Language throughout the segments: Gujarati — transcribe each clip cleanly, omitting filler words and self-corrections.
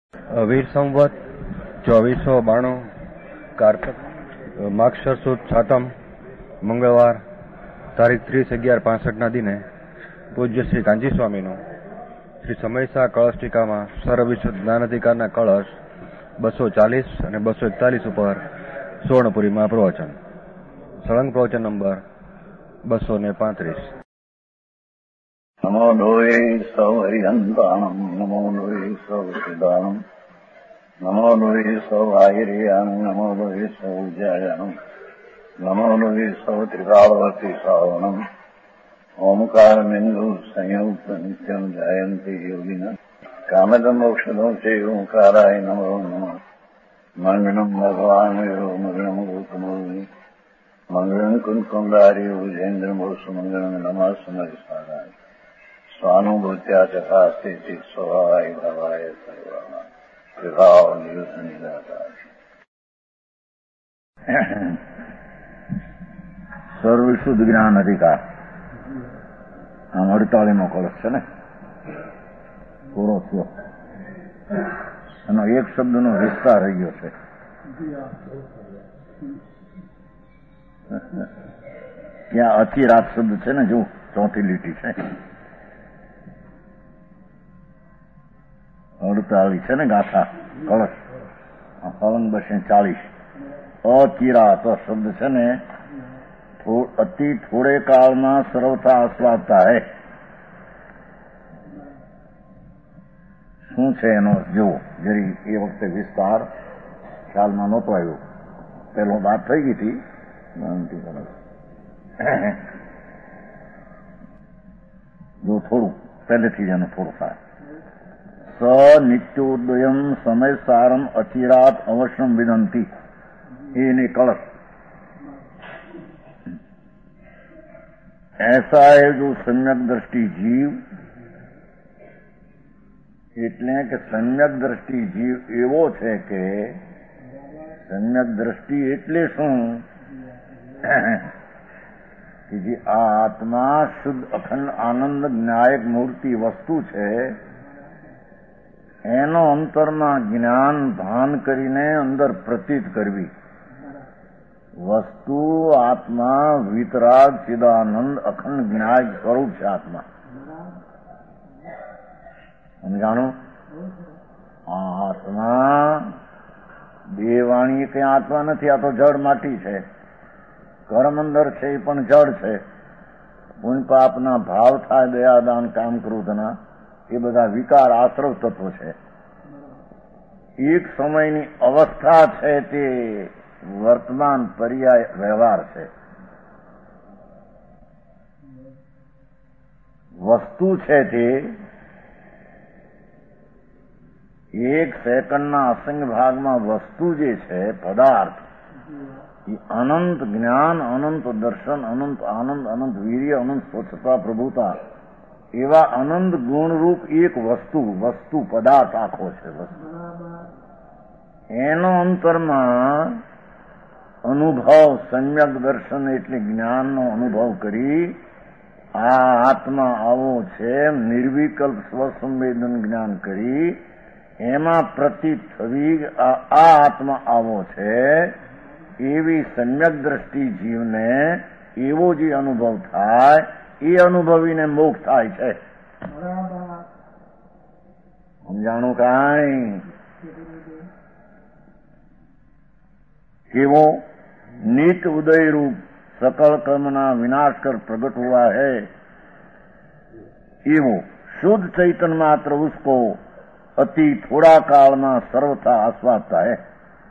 વીર સંવત 2492 કારતક માક્ષર સુદ સાતમ મંગળવાર તારીખ 30/11/65 દિને પૂજ્ય શ્રી કાંજી સ્વામીનું શ્રી સમયસા કળશ ટીકામાં સર્વવિશુદ્ધ જ્ઞાનાધિકારના કળશ 240 અને 241 ઉપર સુવર્ણપુરીમાં પ્રવચન. સળંગ પ્રવચન નંબર 235. નમો લોહે સૌ હરિહંતાણમ નમો લોહે સૌ સિદ્ધાણમ નમો લોહે સૌ આયર્યાણમ નમો લોહે સૌ જયાણમ નમો લોહે સૌ ત્રિકાળવતી શ્રાવણમ ઓમકાર બિંદુ સંયુક્ત નિત્યમ જયંતી યોગિના કામદમોક્ષદો છે ઓંકારાય નમો નમઃ. મંગળમ ભગવાન મંગળમ ગૌતમોની મંગળમ કુંકુંડારી ભુજેન્દ્રમોષ મંગળમ નમઃ સમરિસારાય સ્વાનુભૂત્યા ચકાસ્તે સ્વભાવાય ભવાય સર્વમાં વિભાવ નિયુત નિરાકાર. સર્વશુદ્ધ જ્ઞાન અધિકાર આમ 48મો કળશ છે ને, પૂરો થયો. એનો એક શબ્દનો વિસ્તાર રહી ગયો છે. ત્યાં અચિરાત શબ્દ છે ને, જો ચોથી લીટી છે 48 છે ને ગાથા કળશ. પવન 240 અચિરાત શબ્દ છે ને, અતિ થોડે કાળમાં સર્વથા આસ્વાદતા હૈ. શું છે એનો જુઓ જરી. એ વખતે વિસ્તાર ખ્યાલમાં નહોતો આવ્યો. પેલો વાત થઈ ગઈ હતી. જો થોડું પહેલેથી જ એનું થોડું થાય. સ નિત્યોદયમ સમય સારમ અચિરાત અવશ્યમ વિનંતી. એની કળશ. ऐसा है जो सम्यक दृष्टि जीव, એટલે કે સમ્યક દ્રષ્ટિ જીવ એવો છે કે સમ્યક દ્રષ્ટિ એટલે શું કે જે આ આત્મા શુદ્ધ અખંડ આનંદ જ્ઞાયક મૂર્તિ વસ્તુ છે, એનો અંતરમાં જ્ઞાન ભાન કરીને અંદર પ્રતીત કરવી. વસ્તુ આત્મા વિતરાગ ચિદાનંદ અખંડ જ્ઞાયક સ્વરૂપ છે આત્મા. સમજાણો? આ આત્મા દેવાણી કઈ આત્મા નથી. આ તો જળ માટી છે. કર્મ અંદર છે એ પણ જળ છે. પુણ્ય પાપના ભાવ થાય, દયાદાન કામ ક્રોધના, એ બધા વિકાર આશ્રવ તત્વો છે. એક સમયની અવસ્થા છે તે વર્તમાન પર્યાય વ્યવહાર છે. વસ્તુ છે તે એક સેકન્ડના અસંગ ભાગમાં વસ્તુ જે છે પદાર્થ, એ અનંત જ્ઞાન, અનંત દર્શન, અનંત આનંદ, અનંત વીર્ય, અનંત સ્વચ્છતા, પ્રભુતા, એવા અનંત ગુણરૂપ એક વસ્તુ પદાર્થ આખો છે. વસ્તુ એનો અંતરમાં અનુભવ, સમ્યક દર્શન એટલે જ્ઞાનનો અનુભવ કરી આ આત્મા આવો છે નિર્વિકલ્પ સ્વસંવેદન જ્ઞાન કરી એમાં પ્રતીત થવી આ આત્મા આવો છે એવી સમ્યક દ્રષ્ટિ જીવને એવો જે અનુભવ થાય એ અનુભવીને મોક્ષ થાય છે. સમજાણું કાંઈ? કેવો नित उदय रूप सकल कर्मना विनाश कर प्रकट हुआ है, एवो शुद्ध चैतन्य मात्र उसको अति थोड़ा काल में सर्वथा आस्वादता है.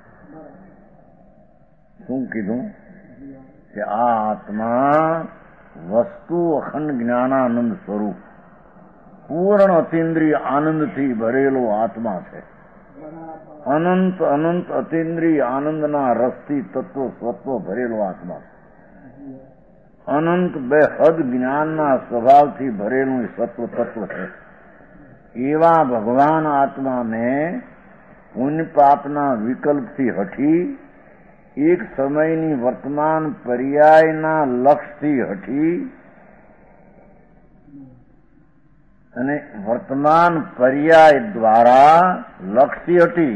શું કીધું કે આ આત્મા વસ્તુ અખંડ જ્ઞાનાનંદ સ્વરૂપ પૂર્ણ અતિન્દ્રિય આનંદથી ભરેલો આત્મા છે. અનંત અનંત અતિન્દ્રિય આનંદના રસથી તત્વ સ્વત્વ ભરેલો આત્મા છે. અનંત બેહદ જ્ઞાનના સ્વભાવથી ભરેલું સત્વ તત્વ છે. એવા ભગવાન આત્માને પુણ્ય પાપના વિકલ્પથી હટી એક સમયની વર્તમાન પર્યાયના લક્ષથી હટી અને વર્તમાન પર્યાય દ્વારા લક્ષી હતી.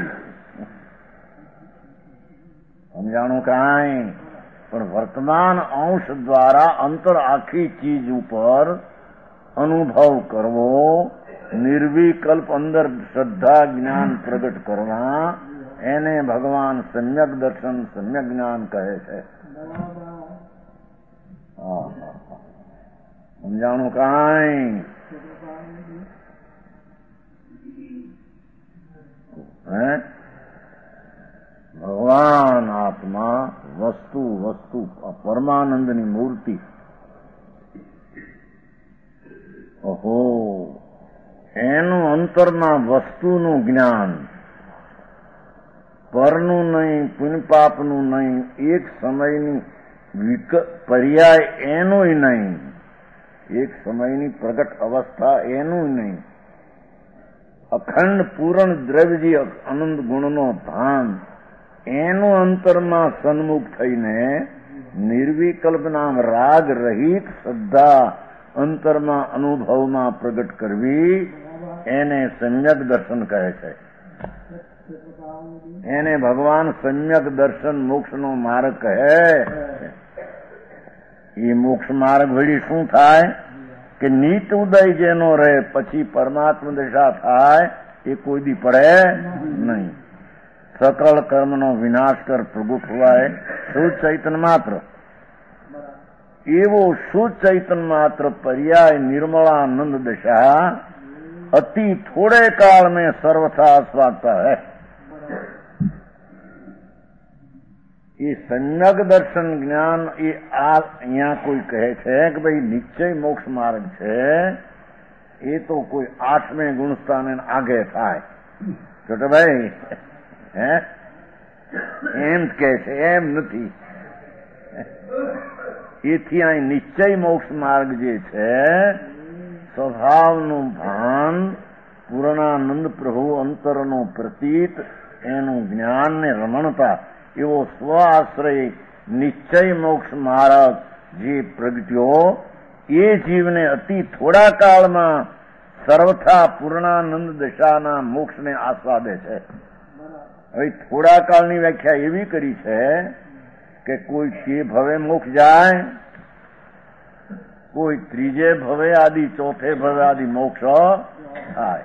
સમજાણું કાંઈ? પણ વર્તમાન અંશ દ્વારા અંતર આખી ચીજ ઉપર અનુભવ કરવો, નિર્વિકલ્પ અંદર શ્રદ્ધા જ્ઞાન પ્રગટ કરવા, એને ભગવાન સમ્યક દર્શન સમ્યક જ્ઞાન કહે છે. સમજાણું કાંઈ? ભગવાન આત્મા વસ્તુ વસ્તુ પરમાનંદની મૂર્તિ. ઓહો, એનું અંતરના વસ્તુનું જ્ઞાન, પરનું નહીં, પુણ્યપાપનું નહીં, એક સમયની પર્યાય એનુંય નહીં, એક સમયની પ્રગટ અવસ્થા એનું નહીં, અખંડ પૂરણ દ્રવ્યજી આનંદ ગુણનો ધામ એનું અંતરમાં સન્મુખ થઈને નિર્વિકલ્પ નામ રાગ રહિત શ્રદ્ધા અંતરમાં અનુભવમાં પ્રગટ કરવી, એને સમ્યક દર્શન કહે છે. એને ભગવાન સમ્યક દર્શન મોક્ષનો માર્ગ કહે. એ મોક્ષ માર્ગ વળી શું થાય કે નીત ઉદય જેનો રહે પછી પરમાત્મા દશા થાય એ કોઈ દી પડે નહીં. સકળ કર્મનો વિનાશ કર પ્રભુ ખવાય શુદ્ધ ચૈતન્ય માત્ર. એવો શુદ્ધ ચૈતન્ય માત્ર पर्याय निर्मलानंद दशा अति थोड़े काल में सर्वथा आस्वादता है. ये सम्यक दर्शन ज्ञान ये અહીંયા કોઈ કહે છે કે ભાઈ નિશ્ચય મોક્ષ માર્ગ છે, એ તો કોઈ 8મે ગુણસ્થાને આગે થાય. છોટાભાઈ એમ કે છે, એમ નથી. એથી અહીં નિશ્ચય મોક્ષ માર્ગ જે છે, સ્વભાવનું ભાન, પૂર્ણાનંદ પ્રભુ અંતરનો પ્રતીત, એનું જ્ઞાન ને રમણતા, એવો સ્વ આશ્રય નિશ્ચય મોક્ષ માર્ગ જે પ્રગટ્યો, એ જીવને અતિ થોડા કાળમાં સર્વથા પૂર્ણાનંદ દશાના મોક્ષને આસ્વાદે છે. હવે થોડા કાળની વ્યાખ્યા એવી કરી છે કે કોઈ તે ભવે મોક્ષ જાય, કોઈ ત્રીજે ભવે આદિ, ચોથે ભવે આદિ મોક્ષ થાય.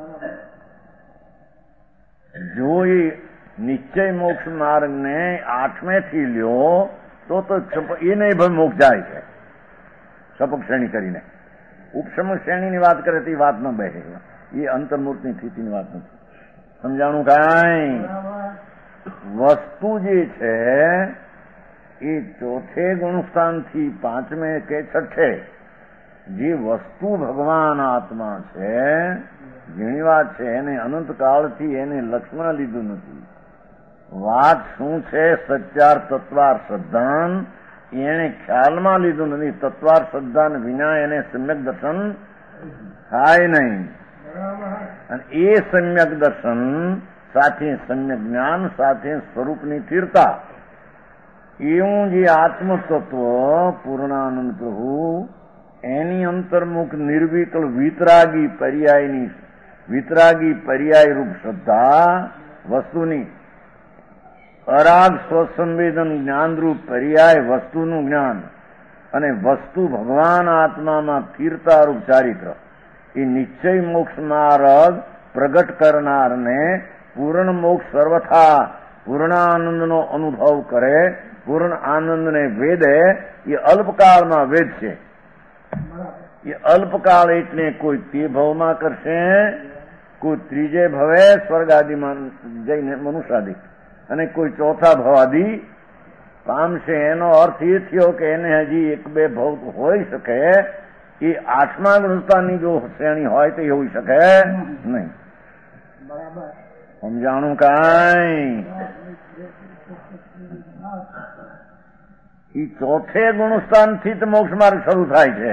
જો એ નિશ્ચય મોક્ષ માર્ગ ને 8મે થી લ્યો તો એ નહીં ભવે મોક્ષ જાય છે. સપક શ્રેણી કરીને ઉપસમ શ્રેણીની વાત કરે તો એ વાત ન બેસે. એ અંતર્મૂર્તની સ્થિતિની વાત નથી. સમજાણું કાંઈ? વસ્તુ જે છે એ ચોથે ગુણસ્થાનથી 5મે કે 6ઠે જે વસ્તુ ભગવાન આત્મા છે, ઘણી વાત છે, એને અનંતકાળથી એને લક્ષ્મણ લીધું નથી. વાત શું છે? સત્યાર તત્વાર શ્રદ્ધાન એને ખ્યાલમાં લીધું નથી. તત્વાર શ્રદ્ધાન વિના એને સમ્યક દર્શન થાય નહીં. અને એ સમ્યક દર્શન સાથે સમ્યક જ્ઞાન સાથે સ્વરૂપની સ્થિરતા, એવું જે આત્મતત્વ પૂર્ણાનંદ પ્રભુ એની અંતર્મુખ નિર્વિકલ્પ વિતરાગી પર્યાય રૂપ શ્રદ્ધા, વસ્તુની અરાગ સ્વસંવેદન જ્ઞાનરૂપ પર્યાય વસ્તુનું જ્ઞાન, અને વસ્તુ ભગવાન આત્મામાં સ્થિરતા રૂપ ચારિત્ર, એ નિશ્ચય મોક્ષ માર્ગ પ્રગટ કરનારને પૂર્ણ મોક્ષ સર્વથા પૂર્ણાનંદનો અનુભવ કરે, પૂર્ણ આનંદને વેદે. એ અલ્પકાળમાં વેદ છે. એ અલ્પકાળ એટલે કોઈ તે ભવમાં કરશે, કોઈ ત્રીજે ભવે સ્વર્ગાદિમાં જઈને મનુષ્યાદિ, અને કોઈ ચોથા ભવાદિ પામશે. એનો અર્થ એ થયો કે એને હજી 1-2 ભવ હોઈ શકે. એ 8મા ગુણસ્થાનની જો શ્રેણી હોય તો એ હોઈ શકે નહીં. સમજાણું કાંઈ? એ ચોથે ગુણસ્થાનથી જ મોક્ષ માર્ગ શરૂ થાય છે.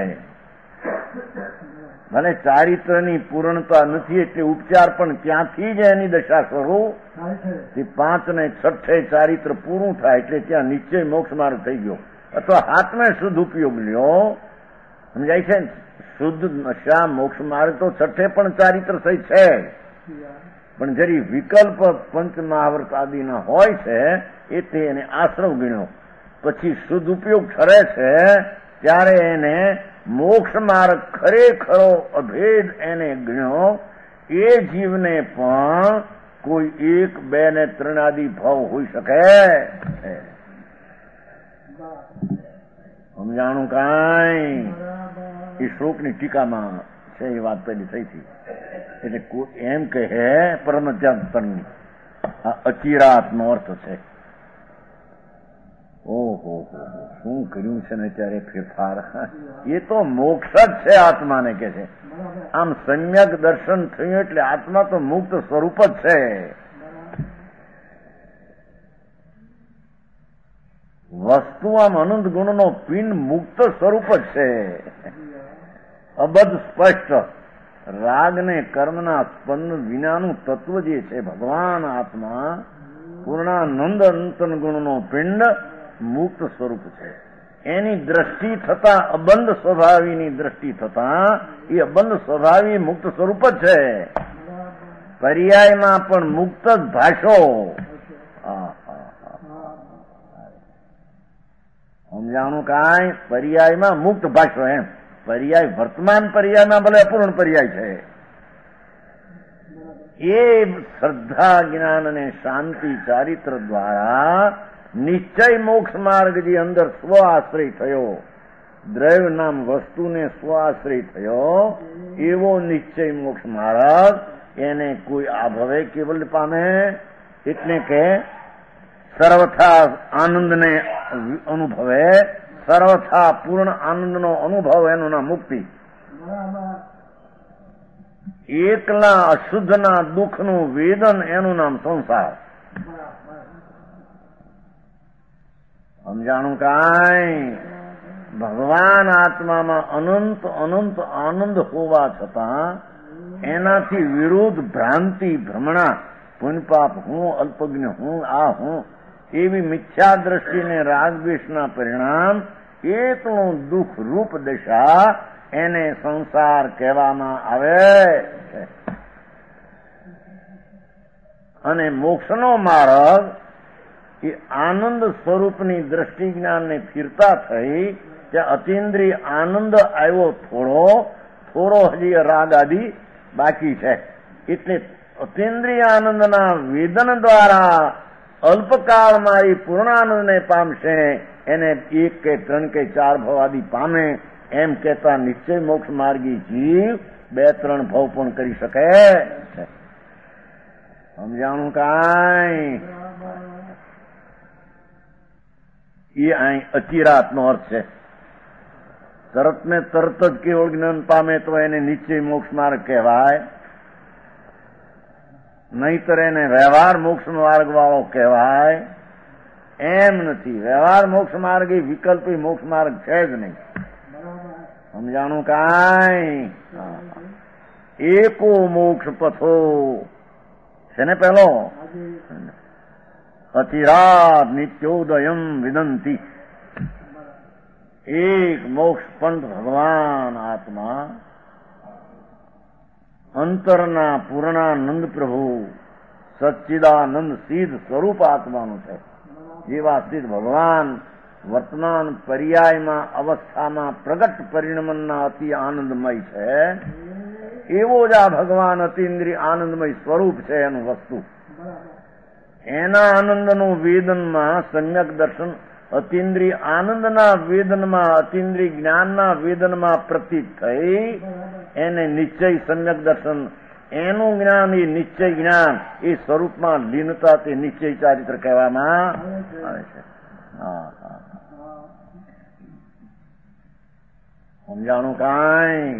ભલે ચારિત્રની પૂર્ણતા નથી એટલે ઉપચાર પણ ત્યાંથી જ એની દશા શરૂ. 5 ને 6ઠે ચારિત્ર પૂરું થાય એટલે ત્યાં નિશ્ચય મોક્ષ માર્ગ થઈ ગયો, અથવા 7મે શુદ્ધ ઉપયોગ લ્યો. સમજાય છે? શુદ્ધ નશા મોક્ષ માર્ગ તો છઠ્ઠે પણ ચારિત્ર સહિત છે, પણ જરી વિકલ્પ પંચ મહાવ્રત આદિના હોય છે એ તે એને આશ્રવ ગણ્યો. પછી શુદ્ધ ઉપયોગ ઠરે છે ત્યારે એને મોક્ષ માર્ગ ખરેખરો અભેદ એને ગણ્યો. એ જીવને પણ કોઈ 1, 2 ને 3 આદિ ભાવ હોઈ શકે. સમજાણું કાંઈ? એ શ્લોકની ટીકામાં છે એ વાત પેલી થઈ હતી. એટલે એમ કહે પરમજ્ઞાનની આ અચિરાતનો અર્થ છે. ઓહો શું કર્યું છે ને ત્યારે ફેરફાર. એ તો મોક્ષ જ છે આત્માને કે છે. આમ સમ્યક દર્શન થયું એટલે આત્મા તો મુક્ત સ્વરૂપ જ છે. વસ્તુ આમ અનંત ગુણનો પિંડ મુક્ત સ્વરૂપ જ છે. અબધ સ્પષ્ટ રાગ ને કર્મના સ્પંદ વિનાનું તત્વ જે છે ભગવાન આત્મા પૂર્ણાનંદ અંતન ગુણનો પિંડ મુક્ત સ્વરૂપ છે. એની દ્રષ્ટિ થતા અબંધ સ્વભાવીની દ્રષ્ટિ થતા એ અબંધ સ્વભાવી મુક્ત સ્વરૂપ જ છે. પર્યાયમાં પણ મુક્ત જ ભાષો. સમજાણું કાંઈ? પર્યાયમાં મુક્ત ભાષો. એમ પર્યાય વર્તમાન પર્યાયમાં ભલે અપૂર્ણ પર્યાય છે. એ શ્રદ્ધા જ્ઞાન અને શાંતિ ચારિત્ર દ્વારા નિશ્ચય મોક્ષ માર્ગ જે અંદર સ્વ આશ્રય થયો, દ્રવ્ય નામ વસ્તુને સ્વ આશ્રય થયો, એવો નિશ્ચય મોક્ષ માર્ગ એને કોઈ આ ભવે કેવલ પામે. એટલે કે સર્વથા આનંદને અનુભવે, સર્વથા પૂર્ણ આનંદનો અનુભવ એનું નામ મુક્તિ. એકલા અશુદ્ધના દુઃખનું વેદન એનું નામ સંસાર. સમજાણું કાંઈ? ભગવાન આત્મામાં અનંત અનંત આનંદ હોવા છતાં એનાથી વિરુદ્ધ ભ્રાંતિ ભ્રમણા, પુણ્યપાપ હું, અલ્પજ્ઞ હું, આ હું, એવી મિથ્યા દ્રષ્ટિને રાગદ્વેષના પરિણામ એટલું દુઃખ રૂપ દશા એને સંસાર કહેવામાં આવે છે. અને મોક્ષનો માર્ગ એ આનંદ સ્વરૂપની દ્રષ્ટિ જ્ઞાનને ફીરતા થઈ કે અતિન્દ્રિય આનંદ આવ્યો થોડો હજી રાગ આદિ બાકી છે. એટલે અતિન્દ્રિય આનંદના વેદન દ્વારા અલ્પકાળમાં એ પૂર્ણાનંદને પામશે. એને 1 કે 3 કે 4 ભવ આદિ પામે એમ કહેતા નિશ્ચય મોક્ષ માર્ગી જીવ 2-3 ભવ પણ કરી શકે છે. સમજાણું કાંઈ? એ અહીં અચિરાતનો અર્થ છે. તરત ને તરત જ કેવળ જ્ઞાન પામે તો એને નિશ્ચય મોક્ષ માર્ગ કહેવાય, નહીતર એને વ્યવહાર મોક્ષ માર્ગ વાળો કહેવાય. એમ નથી. વ્યવહાર મોક્ષ માર્ગ એ વિકલ્પી મોક્ષ માર્ગ છે જ નહીં. સમજાણું કાંઈ? એકો મોક્ષ પથો છે ને પેલો. અચિરાત નિત્યોદયમ વિદંતી. એક મોક્ષ પંથ ભગવાન આત્મા અંતરના પૂર્ણાનંદ પ્રભુ સચ્ચિદાનંદ સિદ્ધ સ્વરૂપ આત્માનું છે. જેવા સિદ્ધ ભગવાન વર્તમાન પર્યાયમાં અવસ્થામાં પ્રગટ પરિણમનના અતિ આનંદમય છે, એવો જ આ ભગવાન અતિન્દ્રિય આનંદમય સ્વરૂપ છે એનું વસ્તુ. એના આનંદનું વેદનમાં સમ્યક દર્શન અતિન્દ્રિય આનંદના વેદનમાં, અતિન્દ્રિય જ્ઞાનના વેદનમાં પ્રતીત થઈ એને નિશ્ચય સમ્યક દર્શન, એનું જ્ઞાન એ નિશ્ચય જ્ઞાન એ સ્વરૂપમાં લીનતા તે નિશ્ચય ચારિત્ર કહેવામાં આવે છે. સમજાણું કાંઈ?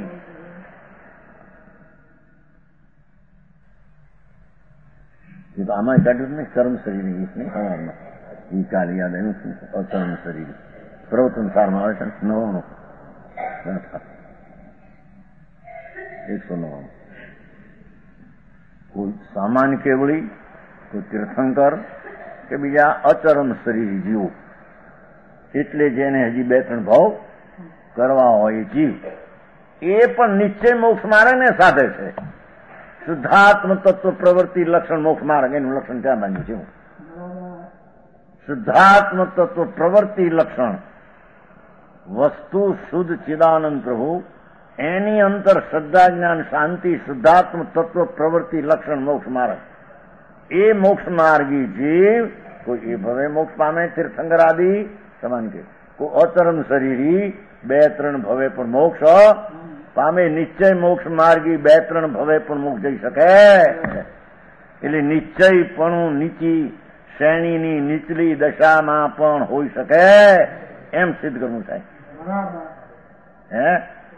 આમાં કાઢ્યું ને કર્મ શરીર એ કાલે યાદ આવ્યું છે. અકર્મ શરીર પ્રવચન સારમાં આવે છે 199. કોઈ સામાન્ય કેવળી, કોઈ તીર્થંકર કે બીજા અચરમ શરીર જીવો, એટલે જેને હજી 2-3 ભાવ કરવા હોય જીવ, એ પણ નિશ્ચય મોક્ષ માર્ગને સાધે છે. શુદ્ધાત્મ તત્વ પ્રવૃત્તિ લક્ષણ મોક્ષ માર્ગ એનું લક્ષણ ક્યાં બાંધ્યું છે? શુદ્ધાત્મ તત્વ પ્રવૃત્તિ લક્ષણ વસ્તુ શુદ્ધ ચિદાનંદ પ્રભુ એની અંતર શ્રદ્ધા જ્ઞાન શાંતિ શુદ્ધાત્મ તત્વ પ્રવૃત્તિ લક્ષણ મોક્ષ માર્ગ. એ મોક્ષ માર્ગી જીવ કોઈ એ ભવે મોક્ષ પામે તીર્થંકર આદિ સમાન કે કોઈ અચરમ શરીરી 2-3 ભવે પણ મોક્ષ પામે. નિશ્ચય મોક્ષ માર્ગી 2-3 ભવે પણ મોક્ષ જઈ શકે. એટલે નિશ્ચયપણું નીચી શ્રેણીની નીચલી દશામાં પણ હોઈ શકે એમ સિદ્ધ કરવું થાય. હે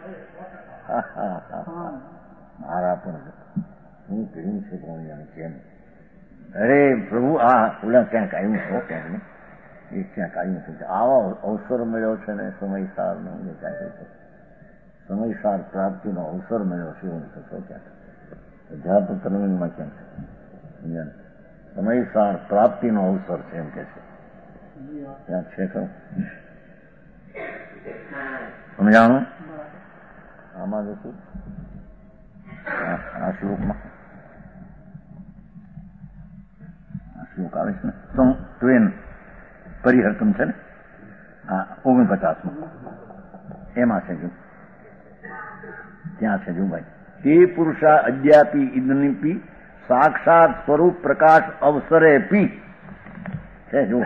મારા પણ હું કહ્યું છે કેમ? અરે પ્રભુ આ ઓલા ક્યાંક આવ્યું છો ક્યાંક ને એ ક્યાંક આવ્યું છે. આવો અવસર મળ્યો છે ને સમયસારનો સમયસાર પ્રાપ્તિનો અવસર મળ્યો છે એવું થતો ક્યાંક અધ્યાત્મ તરવીનમાં ક્યાંક સમયસાર પ્રાપ્તિનો અવસર છે એમ કે છે ક્યાંક છે ખરું સમજાણું? આમાં જશું આ શ્લોકમાં શ્લોક આવે છે ને ટ્વેન પરિહર્તમ છે ને આ 49માં એમાં છે જો ત્યાં છે જો ભાઈ તે પુરુષા અદ્યાપી ઇદનિપી સાક્ષાત સ્વરૂપ પ્રકાશ અવસરે પી છે જો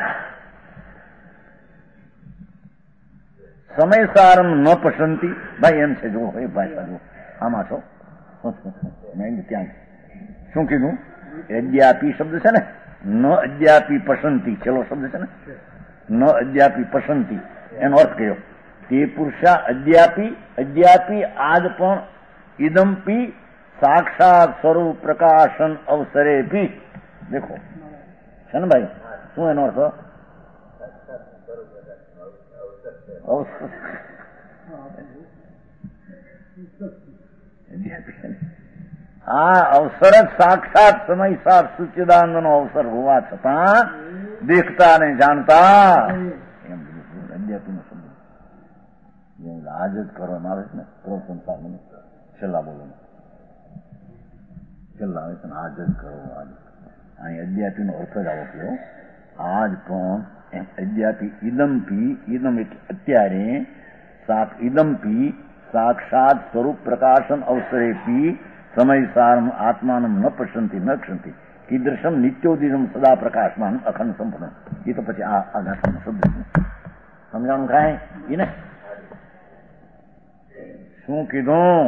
સમયસારમ ન પસંતી ભાઈ એમ છે જો એ ભાષા જો આમાં છો ત્યાં શું કીધું? અદ્યાપી શબ્દ છે ને ન અદ્યાપી પસંતી છેલ્લો શબ્દ છે ને ન અદ્યાપી પસંતી એનો અર્થ કયો? તે પુરુષા અદ્યાપી અદ્યાપી આજ પણ ઇદમપી સાક્ષાત સ્વરૂપ પ્રકાશન અવસરે પી દેખો છે ને ભાઈ શું એનો અર્થ? આ અવસર જ સાક્ષાત સમયસાર સચ્ચિદાનંદ નો અવસર હોવા છતાં દેખતા ને જાણતા એમ અધ્યાત્મ નો શબ્દ આજ જ કરવામાં આવે છે ને સંસાર છેલ્લા બોલો છેલ્લા આવે છે ને આજ જ કરો આજ અહીં અધ્યાત્મ નો અર્થ જ આવો કયો આજ પણ અદ્યાપી ઇદમપી ઇદમ એટલે અત્યારે ઇદમપી સાક્ષાત સ્વરૂપ પ્રકાશન અવસરેપી સમયસાર આત્માનમ ન પશ્યંતિ ન ક્ષંતિ કીદૃશમ નિત્યોદિનમ સદા પ્રકાશમાન અખંડ સંપૂર્ણ. એ તો પછી આ આઘાતનો શબ્દ સમજાણું થાય એને શું કીધું?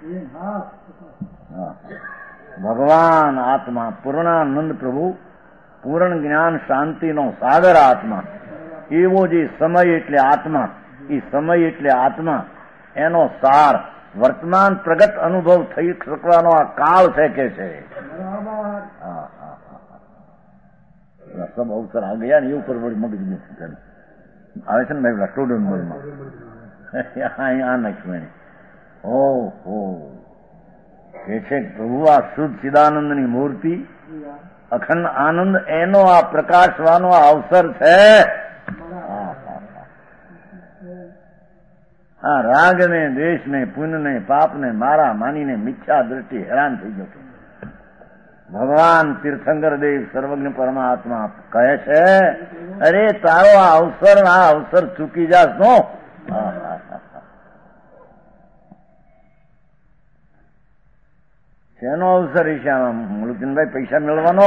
ભગવાન આત્મા પૂર્ણાનંદ પ્રભુ પૂર્ણ જ્ઞાન શાંતિનો સાગર આત્મા એવો જે સમય એટલે આત્મા એ સમય એટલે આત્મા એનો સાર વર્તમાન પ્રગટ અનુભવ થઈ શકવાનો આ કાળ છે કે છે. સબ અવસર આ ગયા ને એ ઉપર મગજ આવે છે ને ભાઈ સ્ટુડન્ટ મોડમાં આ નાખ્યું ઓહો કે છે પ્રભુ આ શુદ્ધ ચિદાનંદની મૂર્તિ અખંડ આનંદ એનો આ પ્રકાશવાનો આ અવસર છે. આ રાગ ને દ્વેષ ને પુણ્ય ને પાપ ને મારા માનીને મિથ્યા દ્રષ્ટિ હેરાન થઈ જતો ભગવાન તીર્થંકર દેવ સર્વજ્ઞ પરમાત્મા કહે છે અરે તારો આ અવસર ચૂકી જાસ નો. શેનો અવસર ઈશામાં મુલુકીનભાઈ પૈસા મેળવાનો?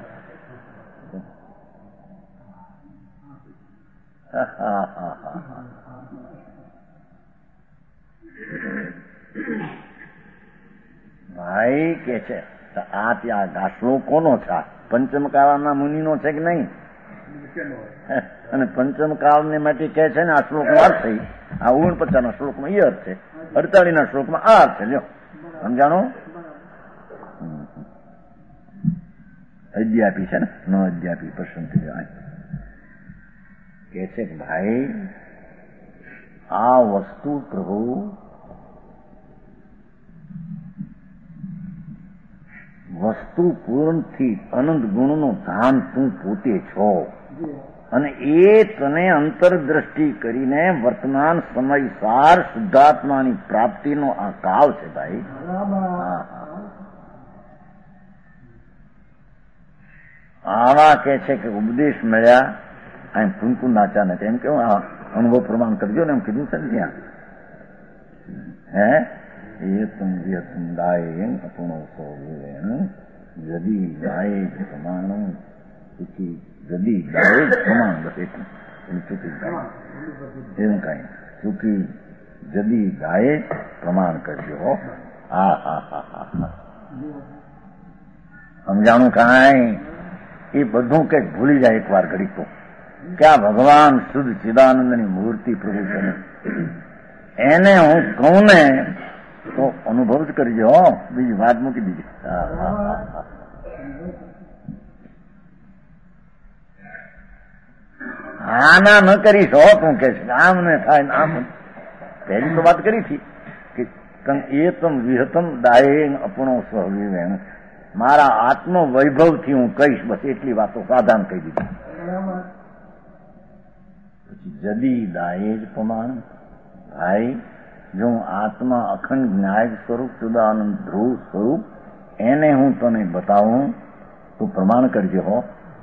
ભાઈ કે છે આ ત્યાં ઘાસલો કોનો છે? પંચમકાળના મુનિનો છે કે નહીં? અને પંચમકાળને માટે કે છે ને આ શ્લોકનો અર્થ થઈ આ 49 શ્લોકમાં એ અર્થ છે 48 શ્લોકમાં આ અર્થ છે. લ્યો સમજાણો? અદ્યાપી છે ને ન અદ્યાપી પસંદ કે છે કે ભાઈ આ વસ્તુ પ્રભુ વસ્તુ પૂર્ણથી અનંત ગુણનો ધામ તું પોતે છો. અને એ તને અંતરદ્રષ્ટિ કરીને વર્તમાન સમય સાર શુદ્ધાત્માની પ્રાપ્તિનો આ કાવ છે ભાઈ. આવા કે છે કે ઉપદેશ મળ્યા અહીં ટૂંકું નાચા નથી એમ કેવું આ અનુભવ પ્રમાણ કરજો ને એમ કીધું છે ને ત્યાં હે એ તું દાય અપણો સો જદી દાય પ્રમાણ ચૂકી જદી દાય પ્રમાણ બસ એટલું ચૂકી એમ કઈ ચૂકી જદી દાય પ્રમાણ કરજો. હા હા હા હા હા સમજાણું કાંઈ એ બધું કંઈક ભૂલી જાય એક વાર ઘડી તો ક્યાં ભગવાન શુદ્ધ ચિદાનંદની મૂર્તિ પ્રભુ છે એને હું કહું ને તો અનુભવ જ કરજો. બીજી વાત મૂકી દીધી. આના ન કરીશ હો તું કે છે આમ ને થાય આમ. પહેલી તો વાત કરી હતી કે એ તમ વિહતમ દાય અપણો સ્વવિવેણ મારા આત્મ વૈભવથી હું કહીશ બસ એટલી વાતો સાધાન કહી દીધી. પછી જદી દાય જ પ્રમાણ ભાઈ જો આત્મા અખંડ ન્યાય સ્વરૂપ સદાનંદ ધ્રુવ સ્વરૂપ એને હું તને બતાવું તું પ્રમાણ કરજે હો.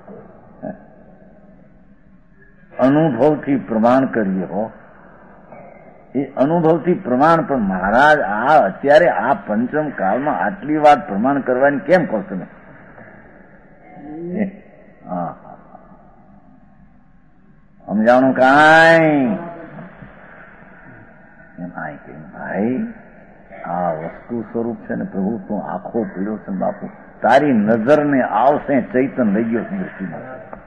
અનુભવથી પ્રમાણ કરીએ હો. એ અનુભવથી પ્રમાણ પણ મહારાજ આ અત્યારે આ પંચમ કાળમાં આટલી વાત પ્રમાણ કરવાની કેમ કહો તમે? હા સમજાણું કાંઈ એમ આય કે ભાઈ આ વસ્તુ સ્વરૂપ છે ને પ્રભુ તું આખો પીડ્યો છે બાપુ તારી નજરને આવશે ચૈતન લઈ ગયો છે દૃષ્ટિમાં.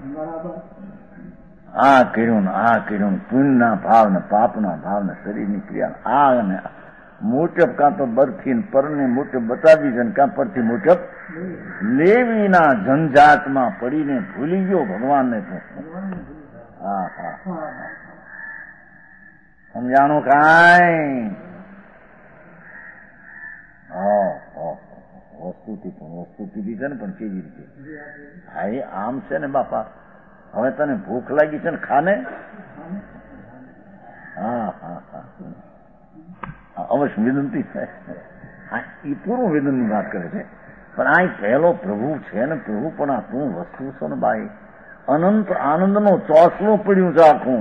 આ કર્યું ને આ કર્યું ને પુણ્યના ભાવ ને પાપના ભાવ ને શરીરની ક્રિયા આ ને મોટપ કાં તો બરથી પરને મોટપ બતાવી છે ને કાં પરથી મોટપ લેવીના ઝંઝાટમાં પડીને ભૂલી ગયો ભગવાનને તો. હા હા સમજાણું કાંઈ? વસ્તુથી છે ને પણ કેવી રીતે હા એ આમ છે ને બાપા હવે તને ભૂખ લાગી છે ને ખાને. હા હા હા અવશ્ય વિનંતી થાય એ પૂરું વિનંતી વાત કરે છે પણ આ પહેલો પ્રભુ છે ને પ્રભુ પણ આ તું વસ્તુ છો ને ભાઈ અનંત આનંદનો ચોસલું પડ્યું છે આખું.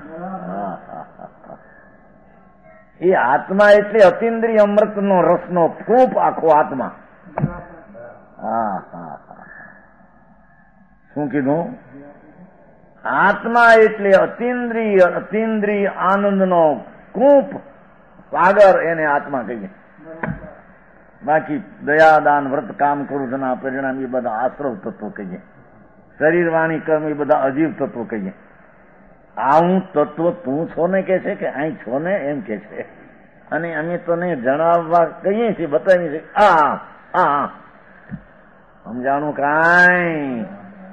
એ આત્મા એટલે અતિન્દ્રિય અમૃતનો રસનો ખૂબ આખો આત્મા. હા હા હા શું કીધું? આત્મા એટલે અતિન્દ્રિય આનંદનો કૂપ સાગર એને આત્મા કહીએ. બાકી દયાદાન વ્રત કામ કરું છું આ પરિણામ એ બધા આશ્રવ તત્વો કહીએ. શરીર વાણી કર્મ એ બધા અજીવ તત્વો કહીએ. આવું તત્વ તું છો ને કે છે કે અહીં છો ને એમ કે છે અને અમે તને જણાવવા કહીએ છીએ બતાવીએ છીએ. આ સમજાણું કાંઈ?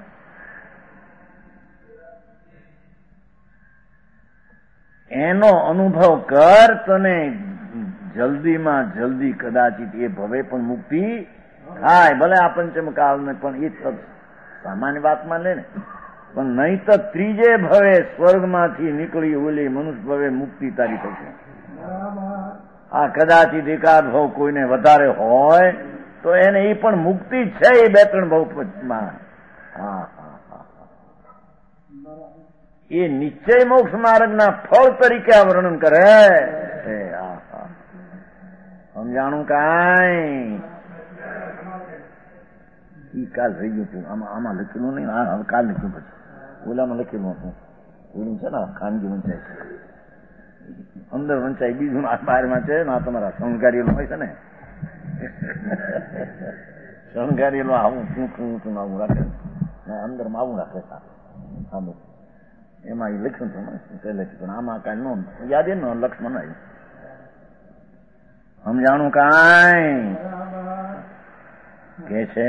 એનો અનુભવ કર તને જલ્દીમાં જલ્દી કદાચિત એ ભવે પણ મુક્તિ થાય. ભલે આ પંચમ કાળને પણ એ સામાન્ય વાતમાં લે ને પણ નહીં તો ત્રીજે ભવે સ્વર્ગમાંથી નીકળી ઓલી મનુષ્ય ભવે મુક્તિ તારી થશે. આ કદાચિત એકાદ ભાવ કોઈને વધારે હોય તો એને એ પણ મુક્તિ છે એ 2-3 ભાવમાં. હા એ નિશ્ચય મોક્ષ માર્ગના ફળ તરીકે આ વર્ણન કરે. સમજાણું કાંઈ? ઈ કાલ રહી ગયું હતું આમાં લખેલું નહીં. હા હવે કાલ લખ્યું પછી ઓલામાં લખેલું હતું. ઓલું છે ને ખાનગી વંચાય છે અંદર વંચાય બીજું આ બહારમાં છે ને આ તમારા શણગારીનું હોય છે ને શણગારીનું આવું શું આવું રાખે અંદરમાં આવું રાખે આવું એમાં એ લખ્યું હતું પહેલેથી પણ આમાં કાંઈ નો યાદ એ ન લક્ષ્મણ આવ્યું. સમજાણું કાંઈ? કે છે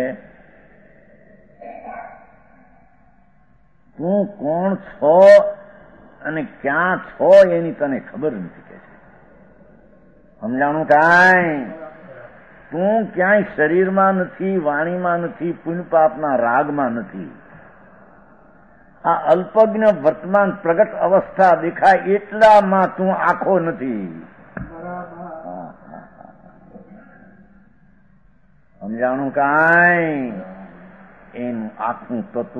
તું કોણ છો અને ક્યાં છો એની તને ખબર નથી કે છે. સમજાણું કાંઈ? તું ક્યાંય શરીરમાં નથી, વાણીમાં નથી, પુણ્ય પાપના રાગમાં નથી. આ અલ્પજ્ઞ વર્તમાન પ્રગટ અવસ્થા દેખાય એટલામાં તું આખો નથી. સમજાણું કાંઈ? એનું આખું તત્વ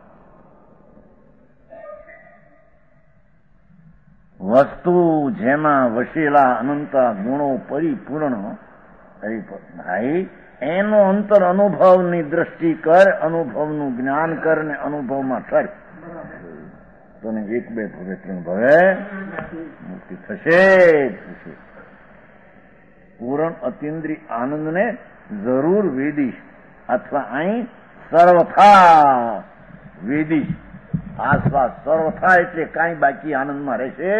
વસ્તુ જેમાં વસેલા અનંત ગુણો પરિપૂર્ણ ભાઈ એનો અંતર અનુભવની દ્રષ્ટિ કર, અનુભવનું જ્ઞાન કર ને અનુભવમાં સર તને 1 2 ભવે 3 ભવે મુક્તિ થશે. પૂર્ણ અતિન્દ્રિય આનંદને જરૂર વેદીશ અથવા અહીં સર્વથા વેદીશ. આસપાસ સર્વથા એટલે કાંઈ બાકી આનંદમાં રહેશે.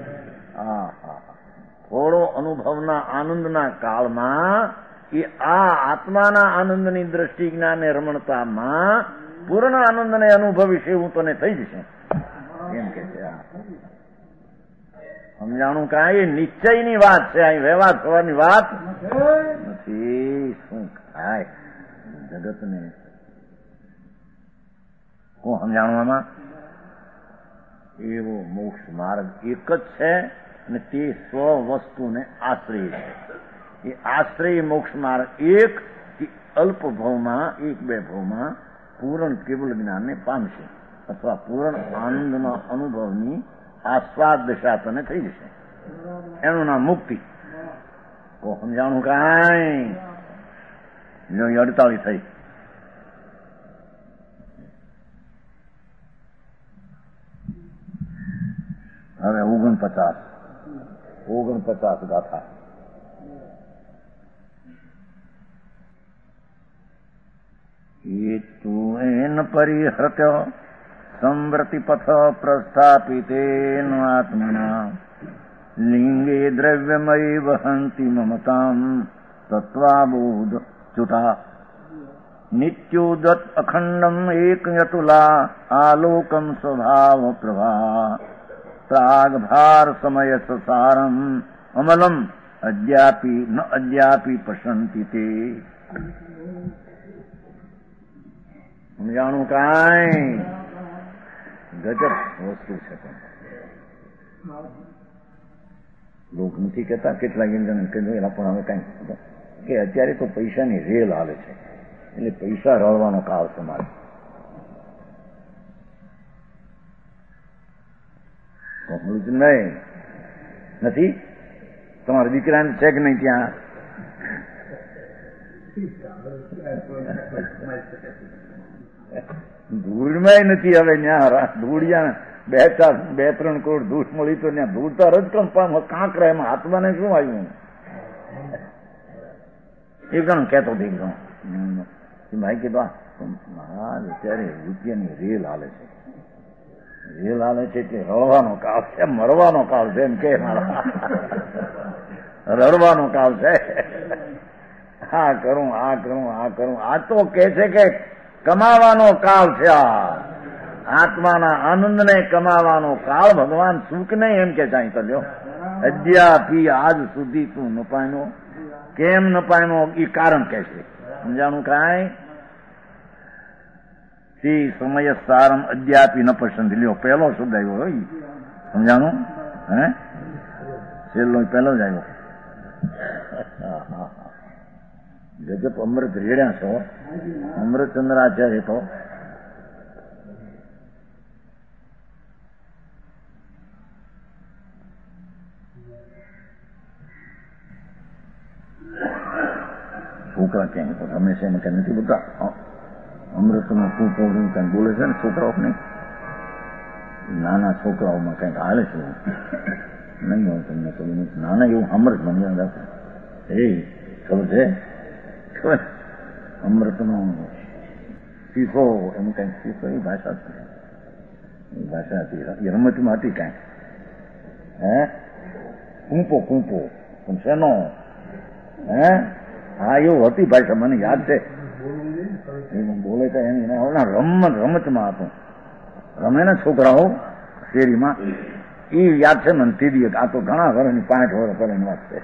થોડો અનુભવના આનંદના કાળમાં એ આ આત્માના આનંદની દ્રષ્ટિ જ્ઞાને રમણતામાં પૂર્ણ આનંદને અનુભવીશ એવું તને થઈ જશે એમ કે છે. સમજાણું કાંઈ? એ નિશ્ચયની વાત છે, અહીં વ્યવહાર થવાની વાત નથી. શું થાય જગતને કોણ સમજાણું? આમાં એવો મોક્ષ માર્ગ એક જ છે અને તે સ્વ વસ્તુને આશ્રય છે. એ આશ્રય મોક્ષ માર્ગ એક અલ્પ ભાવમાં 1 2 ભાવમાં પૂર્ણ કેવલ જ્ઞાનને પામશે અથવા પૂર્ણ આનંદના અનુભવની આસ્વાદ દશા તને થઈ જશે. એનું નામ મુક્તિ. તો સમજાણું કાંઈ? 48 થઈ. હવે 49 ગાથા. એન પરિહૃત્ય સંવૃત્તિપથ પ્રસ્થાપિતેન આત્મના લિંગે દ્રવ્યમયી વહંતિ મમતામ તત્વાબોધ ચ્યુતા નિત્યોદત અખંડમ એકયતુલા આલોકમ સ્વભાવ પ્રભા પ્રાગ ભાર સમય સારમ અમલમ અદ્યાપી પશંતિ તે. સમજાણું કાંઈ? ગજબ વસ્તુ છે. લોક નથી કહેતા કેટલાક એલા પણ હવે કઈ કે અત્યારે તો પૈસાની રેલ હાલે છે એટલે પૈસા રળવાનો કાળ છે મારે. નહીં નથી તમારા દીકરાને છે કે નહીં ત્યાં? ધૂળમાં નથી હવે ત્યાં ધૂળિયા 2-3 કરોડ ધૂળ મળી તો ત્યાં ધૂળ તો રજકમ કાંકરા એમાં હાથમાં શું આવ્યું? એ ગણ કહેતો હતી ભાઈ કીધું મહારાજ અત્યારે રૂપિયાની રેલ હાલે છે. રેલ હાલે છે એટલે રળવાનો કાળ છે, મરવાનો કાળ છે એમ કે રડવાનો કાળ છે. આ કરું આ કરું આ કરું આ તો કે છે કે કમાવાનો કાળ છે. આ આત્માના આનંદને કમાવાનો કાળ. ભગવાન સુખ નહીં એમ કે ચાઈ કર્યો અદ્યાપી આજ સુધી તું ન પામ્યો. કેમ ન પામ્યો એ કારણ કે છે. સમજાણું કાંઈ? તે સમય સારમ અદ્યાપી ન પસંદ લ્યો. પહેલો શબ્દ આવ્યો હોય સમજાણું? હે છેલ્લો પહેલો જ આવ્યો. ગજબ અમૃત રેડ્યા છો અમૃતચંદ્રાચાર્ય તો. છોકરા ક્યાંય તો હંમેશા એમ કઈ નથી બોલતા. અમૃતમાં શું પોવડું કઈ બોલે છે ને છોકરાઓ નહીં. નાના છોકરાઓમાં કઈક હાલે છે નહીં હોય તમને ખબર નથી. નાના એવું અમૃત મને યાદ આપે એ ખબર છે અમૃતનો શીશો એમ કઈક શીશો એ ભાષા હતી રમતમાં હતી કઈક. હે કૂંપો પણ શેનો? હે હા એવું હતી ભાષા મને યાદ છે. એમાં બોલે તો એને રમતમાં હતું. રમે ને છોકરાઓ શેરીમાં એ યાદ છે મને તીધી. આ તો ઘણા વર્ષની 5 વર્ષ પહેલાની વાત છે.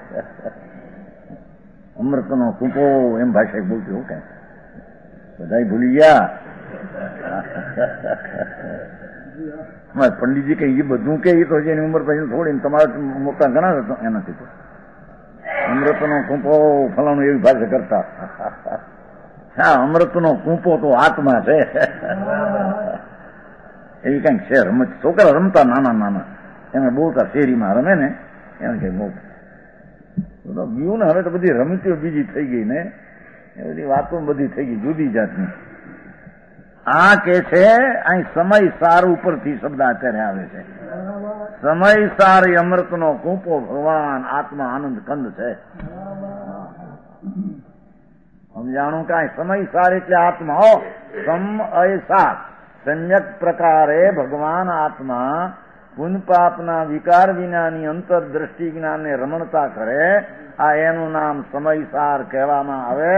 અમૃતનો કૂપો એમ ભાષા બોલતી. ઓકે બધા ભૂલી ગયા. પંડિતજી કે એ બધું કે એ તો એની ઉંમર પછી થોડી તમારા મોટા ઘણા હતો એનાથી તો અમૃતનો કૂંપો ફલાણું એવી ભાષા કરતા. હા, અમૃતનો કૂંપો તો આત્મા છે એવી કઈક છે રમત. છોકરા રમતા નાના નાના એને બોલતા શેરીમાં રમે ને એને કઈ બહુ ગયું ને. હવે તો બધી રમતીઓ બીજી થઈ ગઈ ને, એ બધી વાતો બધી થઈ ગઈ જુદી જાતની. આ કે છે અહીં સમય સાર ઉપરથી શબ્દ અત્યારે આવે છે. સમય સાર એ અમૃતનો કૂંપો ભગવાન આત્મા આનંદ કંદ છે. સમજાણું કાંઈ સમય સાર એટલે આત્મા હો. સમય સાર સંયક પ્રકારે ભગવાન આત્મા પુન પાપના વિકાર વિનાની અંતરદ્રષ્ટિ જ્ઞાનને રમણતા કરે. આ એનું નામ સમય સાર કહેવામાં આવે.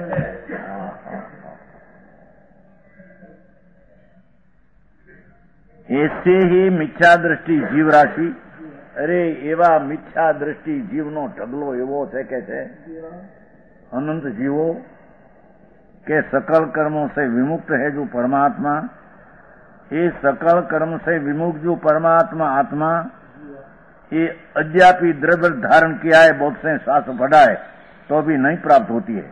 એસે ही મિથ્યા દ્રષ્ટિ જીવ રાશિ. અરે એવા મિથ્યા દ્રષ્ટિ જીવનો ઢગલો એવો છે કે છે अनंत जीवों के सकल कर्मों से विमुक्त है जो परमात्मा. ये सकल कर्म से विमुक्त जो परमात्मा आत्मा ये अद्यापि द्रव्य धारण किया है, बहुत से शास्त्र पढ़ा है तो भी नहीं प्राप्त होती है.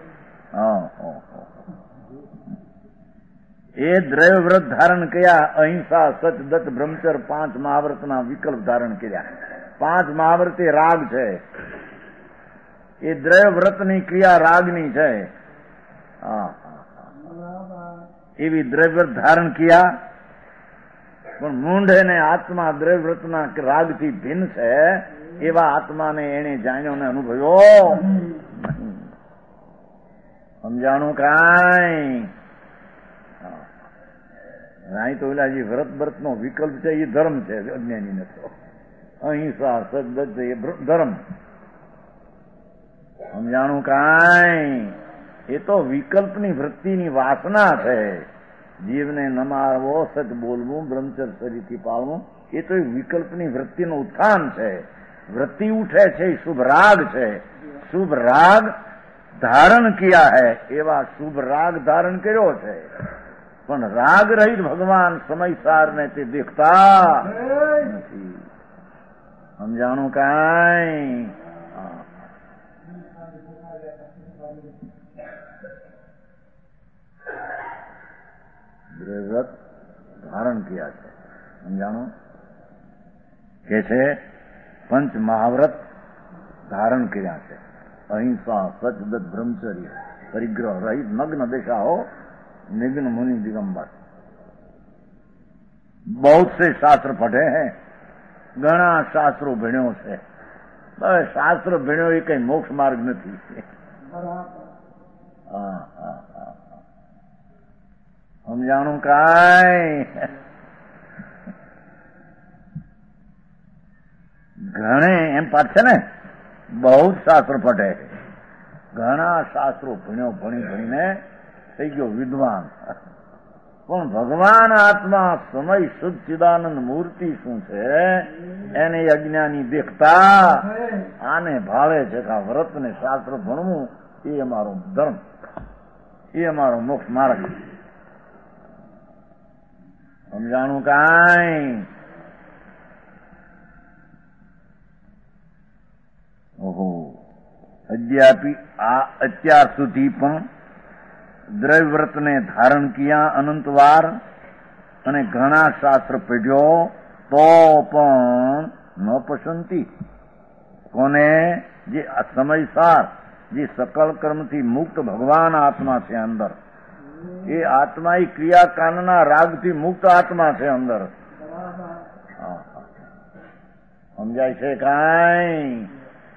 ये द्रव्य व्रत धारण किया, अहिंसा सच दत्त ब्रह्मचर्य 5 महाव्रतना विकल्प धारण किया. 5 महाव्रत राग है. એ દ્રવ્ય વ્રતની ક્રિયા રાગની છે. એવી દ્રવ્ય ધારણ કિયા, પણ મૂંઢ ને આત્મા દ્રવ્ય વ્રતના રાગથી ભિન્ન છે. એવા આત્માને એને જાણ્યો ને અનુભવ્યો. સમજાણું કાંઈ? અહીં તો ઓલા જે વ્રત નો વિકલ્પ છે એ ધર્મ છે, અજ્ઞાની ને તો અહિંસા સદગત એ ધર્મ. સમજાણું કાંઈ? એ તો વિકલ્પની વૃત્તિની વાસના છે. જીવને ન મારવો, સત બોલવું, બ્રહ્મચર્ય શરીરથી પાળવું, એ તો વિકલ્પની વૃત્તિનું ઉત્થાન છે. વૃત્તિ ઉઠે છે એ શુભ રાગ છે. શુભ રાગ ધારણ કિયા હૈ, એવા શુભ રાગ ધારણ કર્યો છે. પણ રાગ રહિત ભગવાન સમયસાર ને તે દેખતા નથી. સમજાણું કાંઈ? વ્રત ધારણ કિયા છે. સમજાણો કે છે 5 મહાવ્રત ધારણ કર્યા છે. અહિંસા સચદત્ત બ્રહ્મચર્ય પરિગ્રહ રહિત નગ્ન દેશા હો નિગ્ન मुनि दिगंबर. बहुत से शास्त्र पढ़े हैं, ઘણા શાસ્ત્રો ભણ્યો છે. શાસ્ત્ર ભણ્યો એ કઈ મોક્ષ માર્ગ નથી. સમજાણું કાંઈ? ઘણે એમ પાછ છે ને બહુ શાસ્ત્ર પઢે. ઘણા શાસ્ત્રો ભણ્યો, ભણીને થઈ ગયો વિદ્વાન. પણ ભગવાન આત્મા સમય શુદ્ધ ચિદાનંદ મૂર્તિ શું છે એને અજ્ઞાની દેખતા આને ભાવે છે કે વ્રત ને શાસ્ત્ર ભણવું એ અમારો ધર્મ, એ અમારો મોક્ષ માર્ગ. સમજાણું કાંઈ? ઓહો, અત્યાર સુધી પણ દ્રવ્યવ્રતને ધારણ કિયા અનંતવાર અને ઘણા શાસ્ત્ર પઢ્યો તો પણ ન પસંતી. કોને? જે સમયસાર જે સકલ કર્મથી મુક્ત ભગવાન આત્મા છે અંદર. એ આત્મા એ ક્રિયાકાંડના રાગથી મુક્ત આત્મા છે અંદર. સમજાય છે કાંઈ?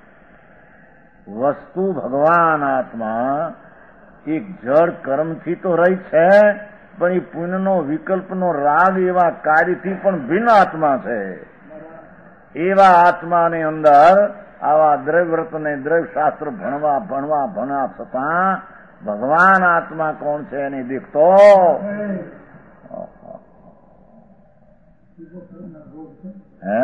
વસ્તુ ભગવાન આત્મા એક જળ કર્મથી તો રહી છે, પણ એ પુણ્યનો વિકલ્પનો રાગ એવા કાર્યથી પણ ભિન્ન આત્મા છે. એવા આત્માની અંદર આવા દ્રવ્યવ્રત ને દ્રવ્ય શાસ્ત્ર ભણવા છતાં ભગવાન આત્મા કોણ છે એને દેખતો. હે?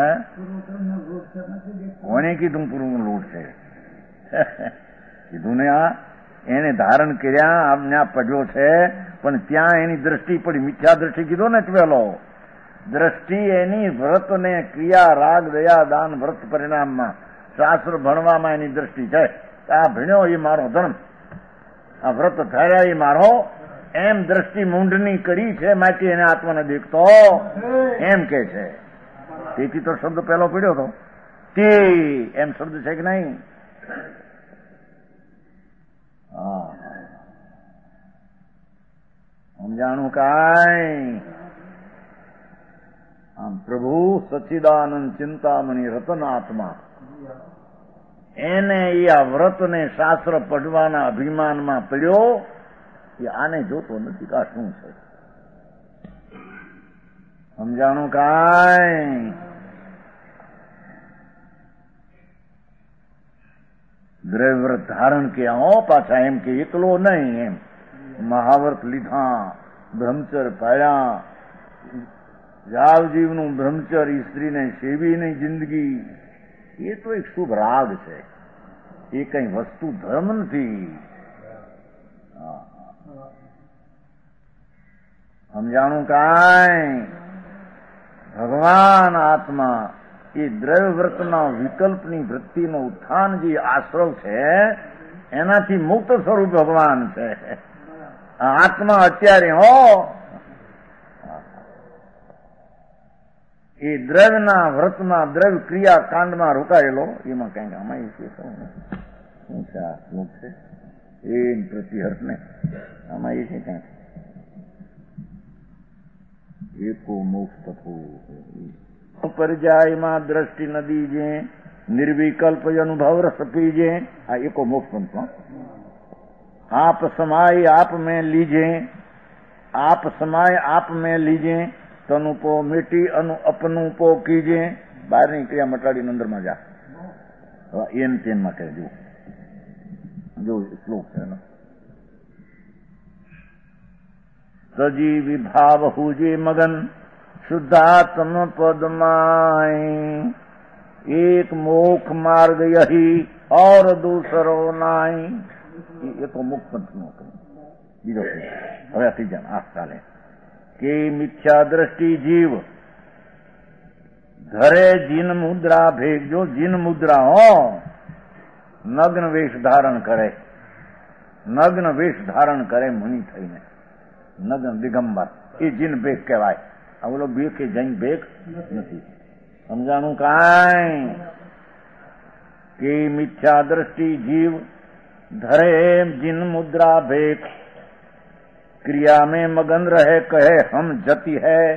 કોને કીધું પૂરું લોટ છે? કીધું ને આ એને ધારણ કર્યા, ત્યાં પડ્યો છે, પણ ત્યાં એની દ્રષ્ટિ પડી. મિથ્યા દ્રષ્ટિ કીધો ને પેલો, દ્રષ્ટિ એની વ્રતને ક્રિયા રાગ દયા દાન વ્રત પરિણામમાં શાસ્ત્ર ભણવામાં એની દ્રષ્ટિ છે. આ ભણ્યો એ મારો ધર્મ, આ વ્રત ધાર્યા એ મારો, એમ દ્રષ્ટિ મૂંઢની કરી છે, માટે એને આત્માને દેખતો એમ કે છે. તેથી તો શબ્દ પહેલો પીડ્યો હતો તે, એમ શબ્દ છે કે નહીં? હા, સમજાણું કાંઈ? આમ પ્રભુ સચ્ચિદાનંદ ચિંતામણી રતન આત્મા, એને એ આ વ્રતને શાસ્ત્ર પઢવાના અભિમાનમાં પડ્યો, એ આને જોતો નથી કે આ શું છે. સમજાણું કાંઈ? દ્રવ્યવ્રત ધારણ કે પાછા એમ કે એકલો નહીં, એમ મહાવ્રત લીધા, બ્રહ્મચર પાયા, જાવજીવનું બ્રહ્મચર, સ્ત્રીને સેવી નહીં જિંદગી, એ તો એક શુભ રાગ છે, એ કઈ વસ્તુ ધર્મ નથી. સમજાણું કાંઈ? ભગવાન આત્મા એ દ્રવ્યવ્રતના વિકલ્પની વૃત્તિનો ઉત્થાન જે આશ્રવ છે એનાથી મુક્ત સ્વરૂપ ભગવાન છે. આત્મા અત્યારે એ દ્રવ્યના વ્રતમાં દ્રવ્ય ક્રિયા કાંડમાં રોકાયેલો, એમાં કઈક આમાં છે શ્લોક છે એ પ્રતિહર્ષ ને આમાં એ છે ક્યાંક એકો મોક્ષ તથો પરિજાયમાં દ્રષ્ટિ નદી જે નિર્વિકલ્પ અનુભવ રસ પીજે, આ એકો મોક્ષ પંથમાં आप समाय आप में लीजे, आप समाय आप में लीजे, तनुपो मिटी अनु अपनुपो कीजे. બહારની ક્રિયા મટાડીને અંદરમાં જા. એન તેનમાં કહે જો શ્લોક છે એનો. સજી વિભાવ હુજે મગન શુદ્ધાત્મ પદમાય, એક મોક્ષ માર્ગ યહી और दूसरो नाई. એ તો મુક્ત પંથનો બીજો હવે ત્રીજા આ ચાલે કે મિથ્યા દ્રષ્ટિ જીવ ધરે જીન મુદ્રા ભેગ. જો જીન મુદ્રા નગ્ન વેશ ધારણ કરે, નગ્ન વેશ ધારણ કરે મુનિ થઈને, નગ્ન દિગંબર, એ જીન ભેગ કહેવાય. આ બોલો બે કે જૈન ભેગ નથી. સમજાણું કાંઈ? કે મિથ્યા દ્રષ્ટિ જીવ धरे जिन मुद्रा भेक, क्रिया में मगन रहे कहे हम जति है.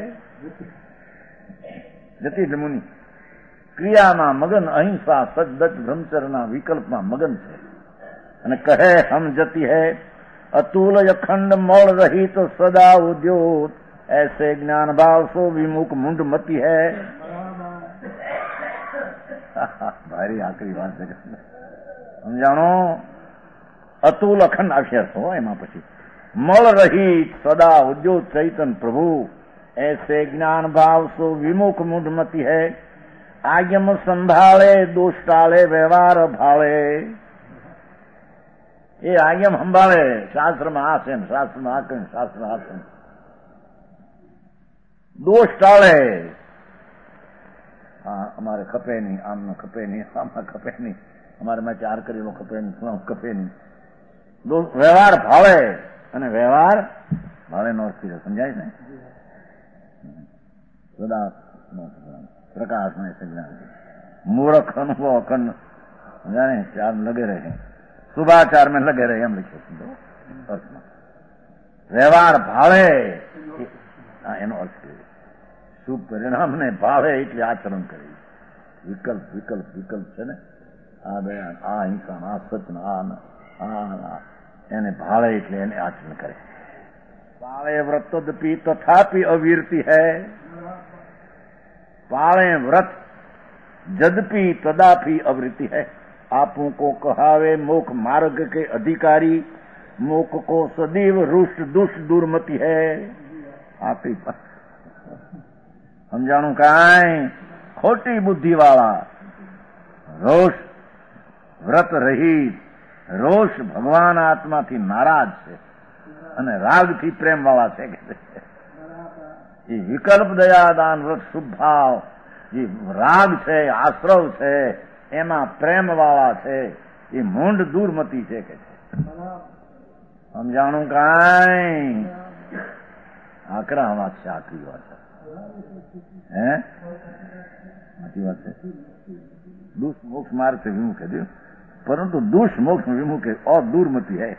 जति मुनि ક્રિયામાં મગન, અહિંસા સદત બ્રહ્મચર્યના વિકલ્પમાં મગન છે અને કહે હમ જતિ હૈ. અતુલ અખંડ મળ રહિત સદા ઉદ્યોત, ऐसे ज्ञान भाव सो विमुख मुंड मति है. ભારી આકરી વાત છે, સમજાણો? અતુલ અખંડ અક્ષર હોય એમાં પછી મળ રહિત સદા ઉદ્યોત ચૈતન પ્રભુ, ऐसे ज्ञान भाव सो विमुख मुंडमती है. आज्ञम संभाळे दोष टाळे व्यवहार भाळे. એ આજ્ઞમ સંભાળે, શાસ્ત્રમાં આ છે, શાસ્ત્રમાં આ કહે, શાસ્ત્રમાં આ કહે, દોષ ટાળે. હા અમારે ખપે નહીં, આમ ખપે નહીં, આમાં ખપે નહીં, અમારે મેં ચાર કરેલો ખપે નહીં, ખપે નહીં. વ્યવહાર ભાવે, અને વ્યવહાર ભાવે નો અર્થ સમજાય ને? સદા પ્રકાશ में सज्ञान मूर्ख अनुभव अखंड जाने चार में लगे रहे, शुभाचार में लगे रहे, हम लिखे समझो अर्थ में. व्यवहार भावे એનો અર્થ છે શુભ પરિણામ ને ભાવે એટલે આચરણ કરે. વિકલ્પ વિકલ્પ વિકલ્પ છે ને, આ દયા, આ હિંસા, આ સત્ય, આ એને ભાવે એટલે એને આચરણ કરે. પાળે વ્રતોદપી તથાપि અવીરતી है. पाले व्रत जदपि तदापि अवृत्ति है. आपों को कहावे मोक्ष मार्ग के अधिकारी, मोक्ष को सदैव रुष्ट दुष्ट दुर्मति है. आखिरी समझाणु काई? खोटी बुद्धि वाला, रोष व्रत रहित, रोष भगवान आत्मा थी नाराज છે અને રાગ થી પ્રેમ વાળા છે. એ વિકલ્પ દયાદાન વ્રત શુભ ભાવ જે રાગ છે, આશ્રવ છે, એમાં પ્રેમ વાળા છે, એ મૂંઢ દૂરમતી છે કે સમજાણું કાંઈ આકરા વાત છે, આકરી વાત છે. હે સાચી વાત છે. दुष्मोक्ष मार्ग से विमुख है, परंतु दुष्मोक्ष में विमुख है और दूरमती है.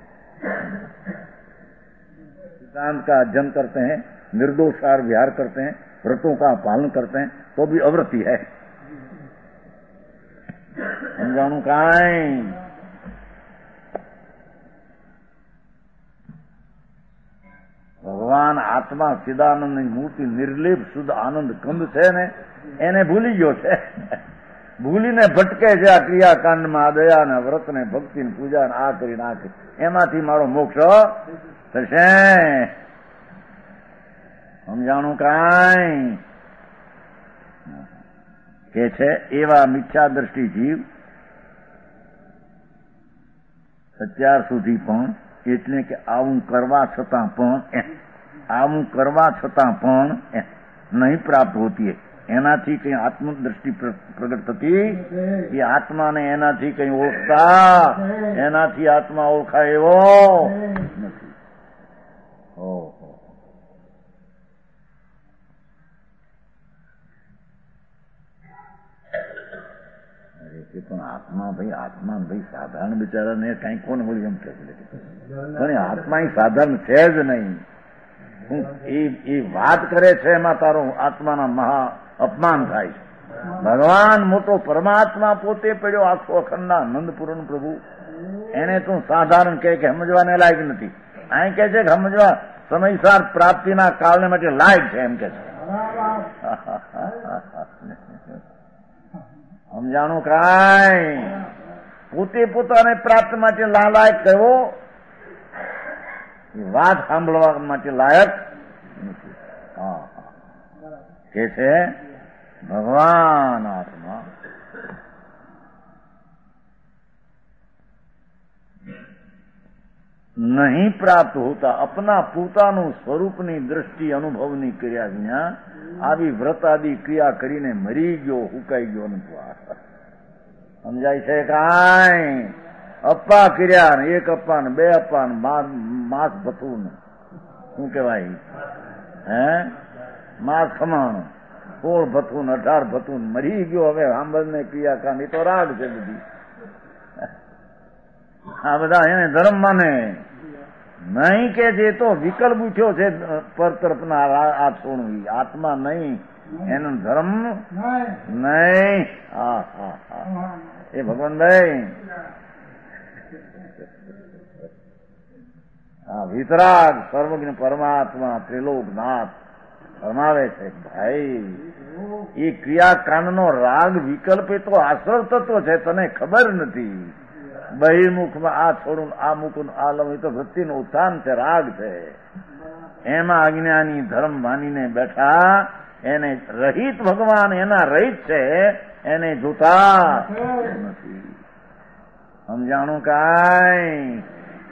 सिद्धांत का अध्ययन करते हैं, निर्दोषार विहार करते हैं, व्रतों का पालन करते हैं, तो भी अव्रति है. समझाणु काई ભગવાન આત્મા ચિદાનંદની મૂર્તિ નિર્લેપ શુદ્ધ આનંદ કંદ છે ને એને ભૂલી ગયો છે. ભૂલીને ભટકે છે આ ક્રિયાકાંડમાં, દયા ને વ્રત ને ભક્તિ ને પૂજા ને આ કરીને આ કરી, એમાંથી મારો મોક્ષ થશે. સમજાણું કાંઈ કે છે એવા મિથ્યા દ્રષ્ટિ જીવ અત્યાર સુધી પણ, એટલે કે આવું કરવા છતાં પણ નહીં પ્રાપ્ત હોતી. એનાથી કઈ આત્મદ્રષ્ટિ પ્રગટ થતી, એ આત્માને એનાથી કઈ ઓળખતા, એનાથી આત્મા ઓળખાય એવો નથી. પણ આત્મા ભાઈ સાધારણ બિચારાને કઈ કોણ બોલી એમ કે પણ આત્મા સાધારણ છે જ નહીં. એ વાત કરે છે એમાં તારું આત્માના મહા અપમાન થાય છે. ભગવાન મોટો પરમાત્મા પોતે પડ્યો આખો અખંડા નંદપુરણ પ્રભુ, એને તું સાધારણ કે સમજવાને લાયક નથી. અહીં કે છે કે સમજવા સમયસાર પ્રાપ્તિના કાળને માટે લાયક છે એમ કે છે. સમજાણું કાંઈ પોતે પોતાને પ્રાપ્ત માટે લાયક કહેવો, વાત સાંભળવા માટે લાયક નથી. કે છે ભગવાન આત્મા નહીં પ્રાપ્ત હોતા અપના પોતાનું સ્વરૂપની દ્રષ્ટિ અનુભવની કર્યા વિના આવી વ્રત આદિ ક્રિયા કરીને મરી ગયો, હુકાઈ ગયો નથી. સમજાય છે કાંઈ? અપ્પા કર્યા ને, એક અપ્પા ને, બે અપ્પા ને, માસ ભથું, શું કેવાય માસ ખમાણું, 16 ભથું, 18 ભથું, મરી ગયો. હવે સાંભળને ક્રિયા કાંડ, એ તો રાગ છે બધી. આ બધા એને ધર્મ માને નહીં કે જે તો વિકલ્પ ઉઠ્યો છે પર તરફના આ છોડવી, આત્મા નહીં, એનો ધર્મ નહીં. એ ભગવાનભાઈ વિતરાગ સર્વજ્ઞ પરમાત્મા ત્રિલોકનાથ ફરમાવે છે ભાઈ એ ક્રિયાકાંડનો રાગ વિકલ્પ એ તો આશ્રવ તત્વ છે, તને ખબર નથી. બહિર્મુખમાં આ છોડું, આ મૂકું, આ લઉં, એ તો વૃત્તિનું ઉત્થાન છે, રાગ છે. એમાં અજ્ઞાની ધર્મ માનીને બેઠા, એને રહિત ભગવાન એના રહિત છે, એને જોતા નથી. સમજાણું काई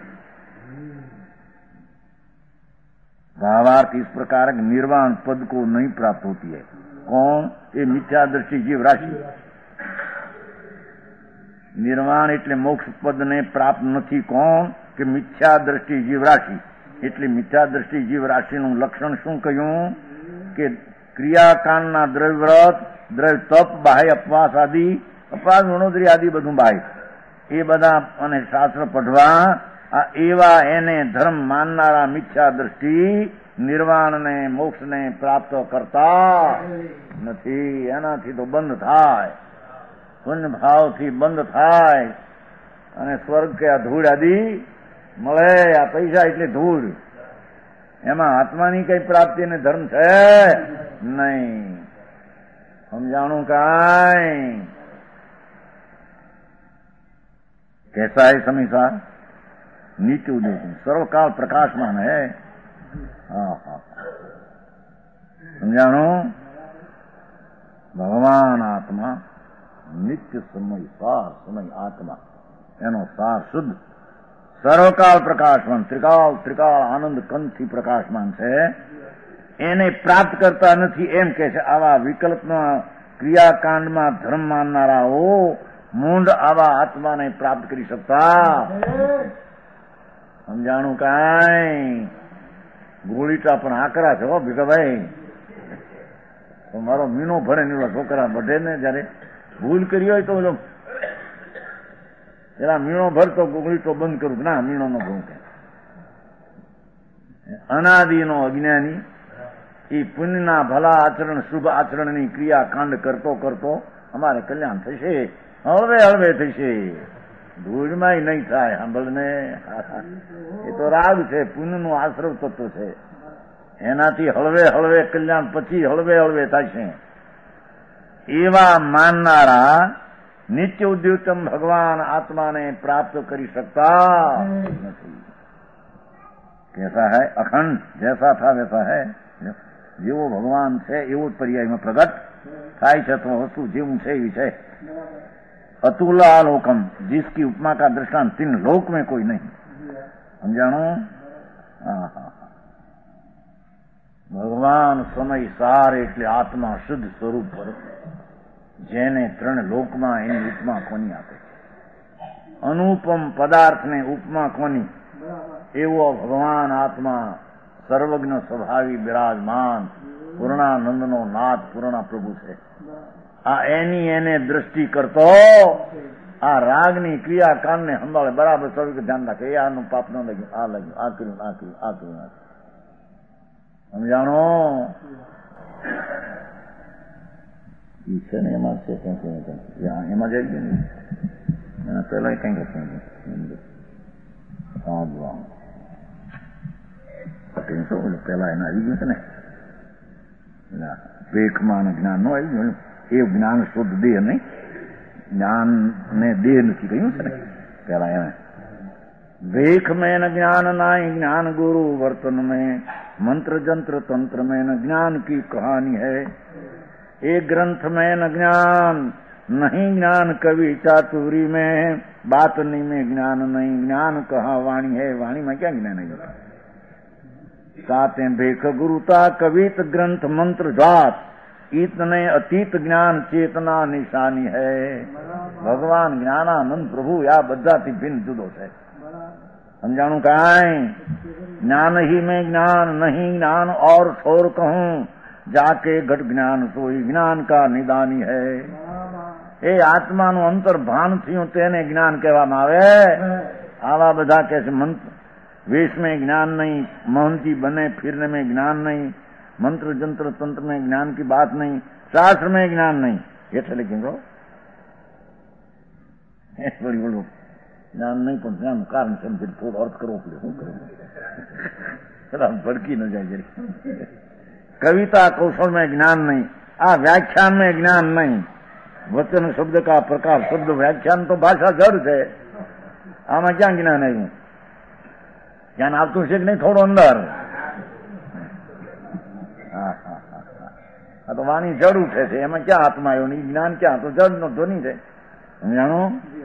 भावार्थ इस प्रकार निर्वाण पद को नहीं प्राप्त होती है। कौन? ये मिथ्या दृष्टि जीव राशि। निर्वाण એટલે મોક્ષ પદને પ્રાપ્ત નથી કોણ? કે મિથ્યા દ્રષ્ટિ જીવ રાશિ। એટલે મિથ્યા દ્રષ્ટિ જીવ રાશિનું લક્ષણ શું કહ્યું? કે ક્રિયાકાંડના દ્રવ્યવ્રત, દ્રવ્ય તપ, બાહ્ય અપવાસ આદિ, અપવાસ ગુણોદરી આદિ બધું બાહ્ય, એ બધા અને શાસ્ત્ર પઢવા, આ એવા એને ધર્મ માનનારા મિથ્યા દ્રષ્ટિ નિર્વાણને મોક્ષને પ્રાપ્ત કરતા નથી। એનાથી તો બંધ થાય, પુણ્ય ભાવથી બંધ થાય અને સ્વર્ગ કે આ ધૂળ આદિ મળે। આ પૈસા એટલે ધૂળ, એમાં આત્માની કઈ પ્રાપ્તિ ને ધર્મ છે નહીં। સમજાણું કાંઈ? कैसा है समीसा? नीचे उदय सर्वकाल प्रकाशमान है। हाँ हाँ, समझाणो? भगवान आत्मा नित्य समय सार समय आत्मा एनो सार शुद्ध सर्वकाल प्रकाशमान, त्रिकाल त्रिकाल आनंद कंठ થી પ્રકાશમાન છે। એને પ્રાપ્ત કરતા નથી એમ કે છે. આવા વિકલ્પમાં ક્રિયાકાંડમાં ધર્મ માનનારાઓ મૂંડ આવા આત્માને પ્રાપ્ત કરી શકતા. સમજાણું કાંઈ? ગોળીટા પણ આકરા છે હો ભીખાભાઈ. તો મારો મીનો ભરે ને છોકરા બધે ને જયારે ભૂલ કરી હોય તો પેલા મીણો ભરતો ગોળીટો બંધ કરું. ના, મીણો નો ભરું કે અનાદિનો અજ્ઞાની એ પુણ્યના ભલા આચરણ શુભ આચરણની ક્રિયાકાંડ કરતો કરતો અમારે કલ્યાણ થશે, હળવે હળવે થશે, ધૂળમાં નહીં થાય. સાંભળને, એ તો રાગ છે, પુણ્યનું આશ્રવ તત્વ છે. એનાથી હળવે હળવે કલ્યાણ પછી હળવે હળવે થશે. એવા માનનારા નિત્ય ઉદ્યુતમ ભગવાન આત્માને પ્રાપ્ત કરી શકતા નથી. कैसा है? अखंड, जैसा था वैसा है. જેવો ભગવાન છે એવો જ પર્યાયમાં પ્રગટ થાય છે. તો વસ્તુ જેવું છે એવી છે. अतुलालोकम, जिसकी उपमा का दृष्टांत 3 लोक में कोई नहीं. समझाणो? ભગવાન સમય સાર એટલે આત્મા શુદ્ધ સ્વરૂપ પર જેને 3 લોકમાં એની ઉપમા કોની આપે? અનુપમ પદાર્થને ઉપમા કોની? એવો ભગવાન આત્મા સર્વજ્ઞ સ્વભાવી બિરાજમાન પૂર્ણાનંદનો નાથ પૂર્ણ પ્રભુ છે. આ એની એને દ્રષ્ટિ કરતો આ રાગની ક્રિયાકાંડને સંભાળે બરાબર સ્વરૂપ ધ્યાન રાખે. એ આનું પાપ ન લાગ્યું, આ લાગ્યું, આ કર્યું, આ કર્યું, આ કર્યું. સમજાણો? છે ને એમાં છે એમાં જઈ ગયું ને એના પેલા કઈ કરતું પેલા એને આવી ગયું છે ને વેખમાં જ્ઞાન નો આવી ગયું. એ જ્ઞાન શુદ્ધ દેહ નહીં, જ્ઞાન ને દેહ નથી કહ્યું છે ને પેલા એને. વેખ में न ज्ञान नाई ज्ञान गुरु वर्तन में मंत्र जंत्र तंत्र में न ज्ञान की कहानी है. एक ग्रंथ में न ज्ञान नहीं ज्ञान कवि चातुरी में बातनी में ज्ञान नहीं ज्ञान कहा वाणी है. वाणी में क्या ज्ञान है? साते भेख गुरुता कवित ग्रंथ मंत्र जात इतने अतीत ज्ञान चेतना निशानी है. ભગવાન જ્ઞાનાનંદ પ્રભુ આ બધાથી ભિન્ન જુદો છે. समझाणु काई? ज्ञान ही में ज्ञान नहीं ज्ञान और छोर कहूं जाके घट ज्ञान सोई ज्ञान का निदानी है. એ આત્માનું અંતર ભાન થયું તેને જ્ઞાન કહેવામાં આવે. આવા બધા કે છે વેશ में ज्ञान नहीं, महंती बने फिरने में ज्ञान नहीं, मंत्र जंत्र तंत्र में ज्ञान की बात नहीं, शास्त्र में ज्ञान नहीं. એટલે લેकिन બોલી બોલો જ્ઞાન નહીં પણ જ્ઞાન કારણ સમજી થોડો અર્થ કરવો પડે. શું કરવું? ભડકી ન જાય જરી. कविता कौशल में ज्ञान नहीं, आ व्याख्यान में ज्ञान नहीं. वचन शब्द का प्रकार शब्द व्याख्यान तो भाषा जड़ है. આમાં ક્યાં જ્ઞાન આવ્યું? જ્ઞાન આવતું છે કે નહીં થોડું અંદર? આ તો વાણી જડ ઉઠે છે, એમાં ક્યાં આત્મા આવ્યો નહીં? જ્ઞાન ક્યાં? તો જડ નો ધ્વનિ છે. જાણો?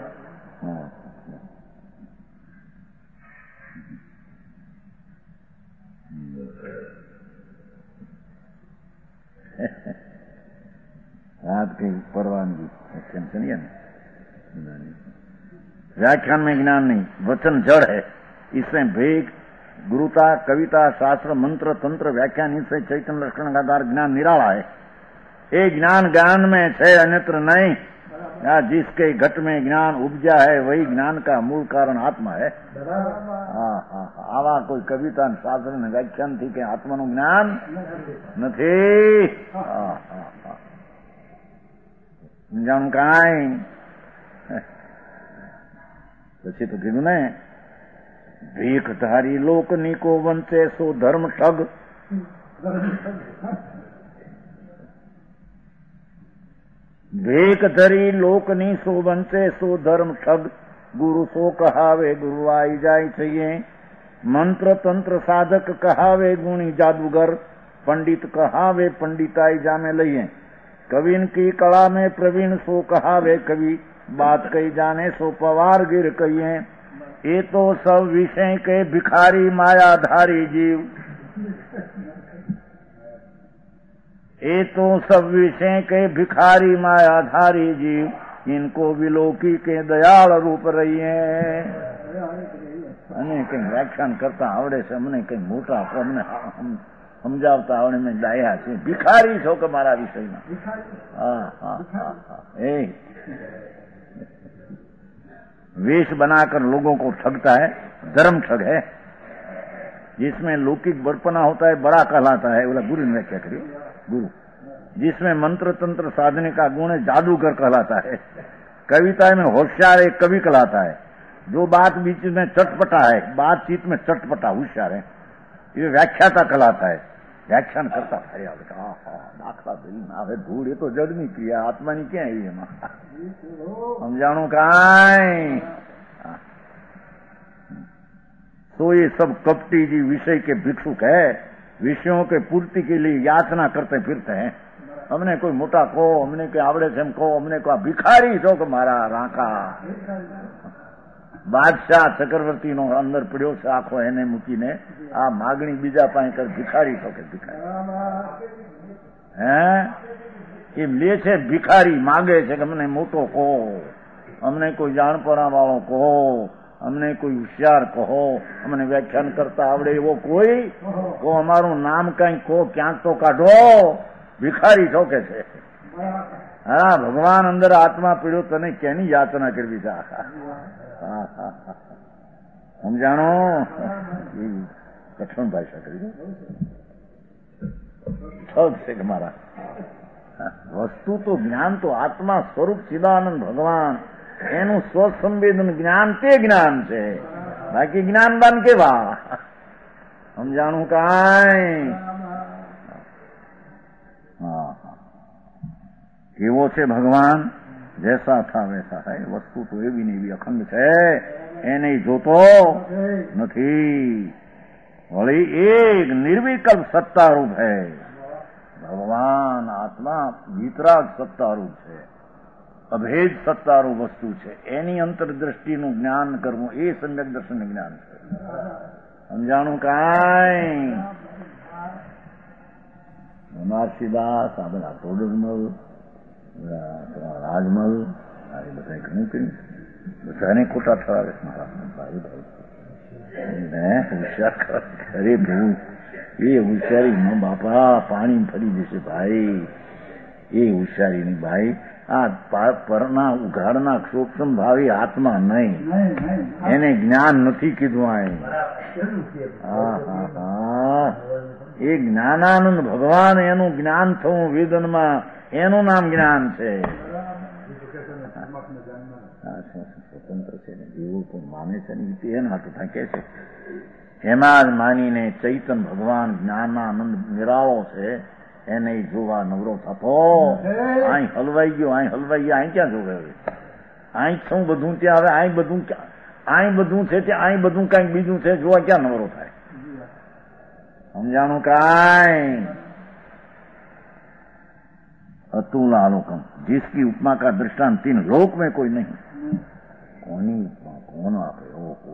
रात की परवानगी सुनिए ना. व्याख्यान में ज्ञान नहीं, वचन जड़ है, इसमें भेद गुरुता कविता शास्त्र मंत्र तंत्र व्याख्यान इससे चैतन्य लक्षण का आधार ज्ञान निराला है. ये ज्ञान ज्ञान में है अन्यत्र नहीं. या जिसके घट में ज्ञान उपजा है वही ज्ञान का मूल कारण आत्मा है. आवा कोई कविता शास्त्र ने व्याख्यान थी कि आत्मा નું જ્ઞાન નથી. સમજાણું કાંઈ? પછી તો કીધું ને ભીખધારી લોકની કો વંચે સો ધર્મ ઠગ. ભેખ ધરી લોકની સો વંચે સો ધર્મ ઠગ. ગુરુ સો કહાવે ગુરુ આઈ જાય છીએ. મંત્ર તંત્ર સાધક કહાવે ગુણી જાદુગર. पंडित कहावे पंडिताई जामे लइए. कविन की कला में प्रवीण सो कहावे कवि. बात कही जाने सो पवार गिर कहिए. ये तो सब विषय के भिखारी मायाधारी जीव. ये तो सब विषय के भिखारी मायाधारी जीव, इनको विलोकी के दयाल रूप रहिए. અને કઈ વ્યાખ્યાન કરતા આવડે છે, અમને કઈ મોટા અમને સમજાવતા આવડે, મેં ડાયા છે. ભિખારી છો કે મારા વિષયમાં? હા હા હા. એ वेश बनाकर लोगों को ठगता है, धर्म ठग है. जिसमें लौकिक बड़पना होता है बड़ा कहलाता है. बोला गुरु ने व्याख्या करी, गुरु. जिसमें मंत्र तंत्र साधने का गुण है जादूगर कहलाता है. कविता में होशियार एक कवि कहलाता है. जो बात बीच में चटपटा है, बातचीत में चटपटा होशियार है, ये व्याख्याता कहलाता है. व्याख्यान करता ફરી આવે કે હા દાખલા ધરી ના આવે ધૂળ, એ તો જડની ક્રિયા, આત્માની ક્યાં આવી એમાં? સમજાણું કાંઈ? तो ये सब कपटी जी विषय के भिक्षुक है, विषयों के पूर्ति के लिए याचना करते फिरते हैं. हमने कोई मोटा को, हमने कोई आवड़े से को, हमने को भिखारी છો કે મારા રાંકા. બાદશાહ ચક્રવર્તી નો અંદર પડ્યો છે આખો, એને મૂકીને આ માગણી બીજા પાસે કર, ભિખારી છો કે ભિખારી? હે એમ લે છે ભિખારી, માગે છે કે અમને મોટો કહો, અમને કોઈ જાણપણા વાળો કહો, અમને કોઈ હોશિયાર કહો, અમને વ્યાખ્યાન કરતા આવડે એવો કોઈ કહો, અમારું નામ કઈ કહો, ક્યાંક તો કાઢો. ભિખારી છો કે છે. હા ભગવાન અંદર આત્મા પીડ્યો, તને કેની યાચના કરવી છે? સમજાણો? લક્ષ્મણ ભાષા કરી છે કે મારા વસ્તુ તો જ્ઞાન તો આત્મા સ્વરૂપ ચિદાનંદ ભગવાન, એનું સ્વસંવેદન જ્ઞાન તે જ્ઞાન છે. બાકી જ્ઞાનદાન કેવા? સમજાણું કાંઈ? હા કેવો છે ભગવાન? જૈસા થા વૈસા હૈ. વસ્તુ તો એવી ને એવી અખંડ છે, એને જોતો નથી. વળી એક નિર્વિકલ્પ સત્તારૂપ હૈ. ભગવાન આત્મા વિતરાગ સત્તારૂપ છે, અભેદ સત્તારૂપ વસ્તુ છે. એની અંતરદ્રષ્ટિનું જ્ઞાન કરવું એ સમ્યક દર્શન જ્ઞાન છે. સમજાણું કાંઈ? મહર્ષિદાસ, આ બધા ટોડરમલ, રાજમલ, આ બધા ઘણું કર્યું, બધાને ખોટા ઠરાવે મારા ભાઈ હોશિયાર ખરે બહુ. એ હોશિયારી ન બાપા, પાણી ફરી જશે ભાઈ. એ હોશિયારી નહીં ભાઈ. આ પરના ઉઘાડના સૂક્ષ્મ ભાવી આત્મા નહીં, એને જ્ઞાન નથી કીધું. હા હા હા. એ જ્ઞાનાનંદ ભગવાન, એનું જ્ઞાન થવું વેદનમાં, એનું નામ જ્ઞાન છે. સ્વતંત્ર છે ને એવું પણ માને છે ને એના તથા કે છે. એમાં જ માનીને ચૈતન ભગવાન જ્ઞાનાનંદ નિરાળો છે, એને જોવા નવરો થતો. અહીં હલવાઈ ગયો, અહીં હલવાઈ ગયો, અહીં ક્યાં જોવે? અહીં શું બધું ત્યાં હવે? અહીં બધું ક્યાં? અહીં બધું છે ત્યાં, અહીં બધું કઈક બીજું છે, જોવા ક્યાં નવરો થાય? સમજાણું કાંઈ? अतुलालोकम, जिसकी उपमा का दृष्टांत तीन लोक में कोई नहीं. कोनी उपमा कौन आपे?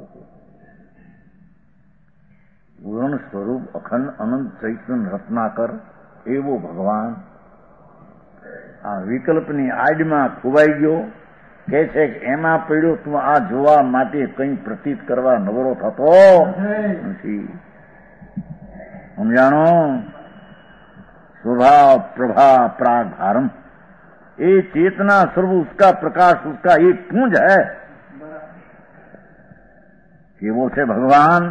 પૂર્ણ સ્વરૂપ અખંડ અનંત ચૈતન્ય રત્નાકર એવો ભગવાન આ વિકલ્પની આડમાં ખોવાઈ ગયો. કે છે કે એમાં પડ્યો તું આ જોવા માટે કંઈ પ્રતીત કરવા નવરો થતો નથી. સમજાણો? स्वभाव प्रभा प्राग भारम, ये चेतना सर्व उसका प्रकाश, उसका एक पुंज है. केवो से भगवान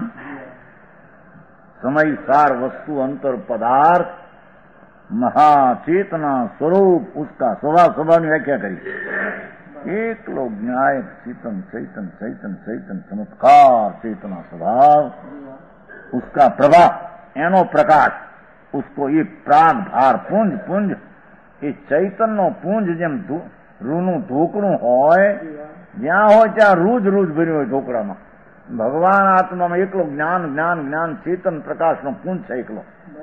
समय सार वस्तु अंतर पदार्थ महाचेतना स्वरूप, उसका स्वभाव. स्वभाव ने व्याख्या करी एकलो ज्ञायक चेतन चैतन चैतन चैतन चमत्कार चेतना स्वभाव, उसका प्रभा एनो प्रकाश, उसको ये प्राग भार पुंज पुंज. એ ચૈતનનો પુંજ જેમ રૂનું ઢોકળું હોય, જ્યાં હોય ત્યાં રૂજ રૂજ ભર્યું હોય ઢોકળામાં. ભગવાન આત્મામાં એકલો જ્ઞાન જ્ઞાન જ્ઞાન ચેતન પ્રકાશનો પુંજ છે એકલો.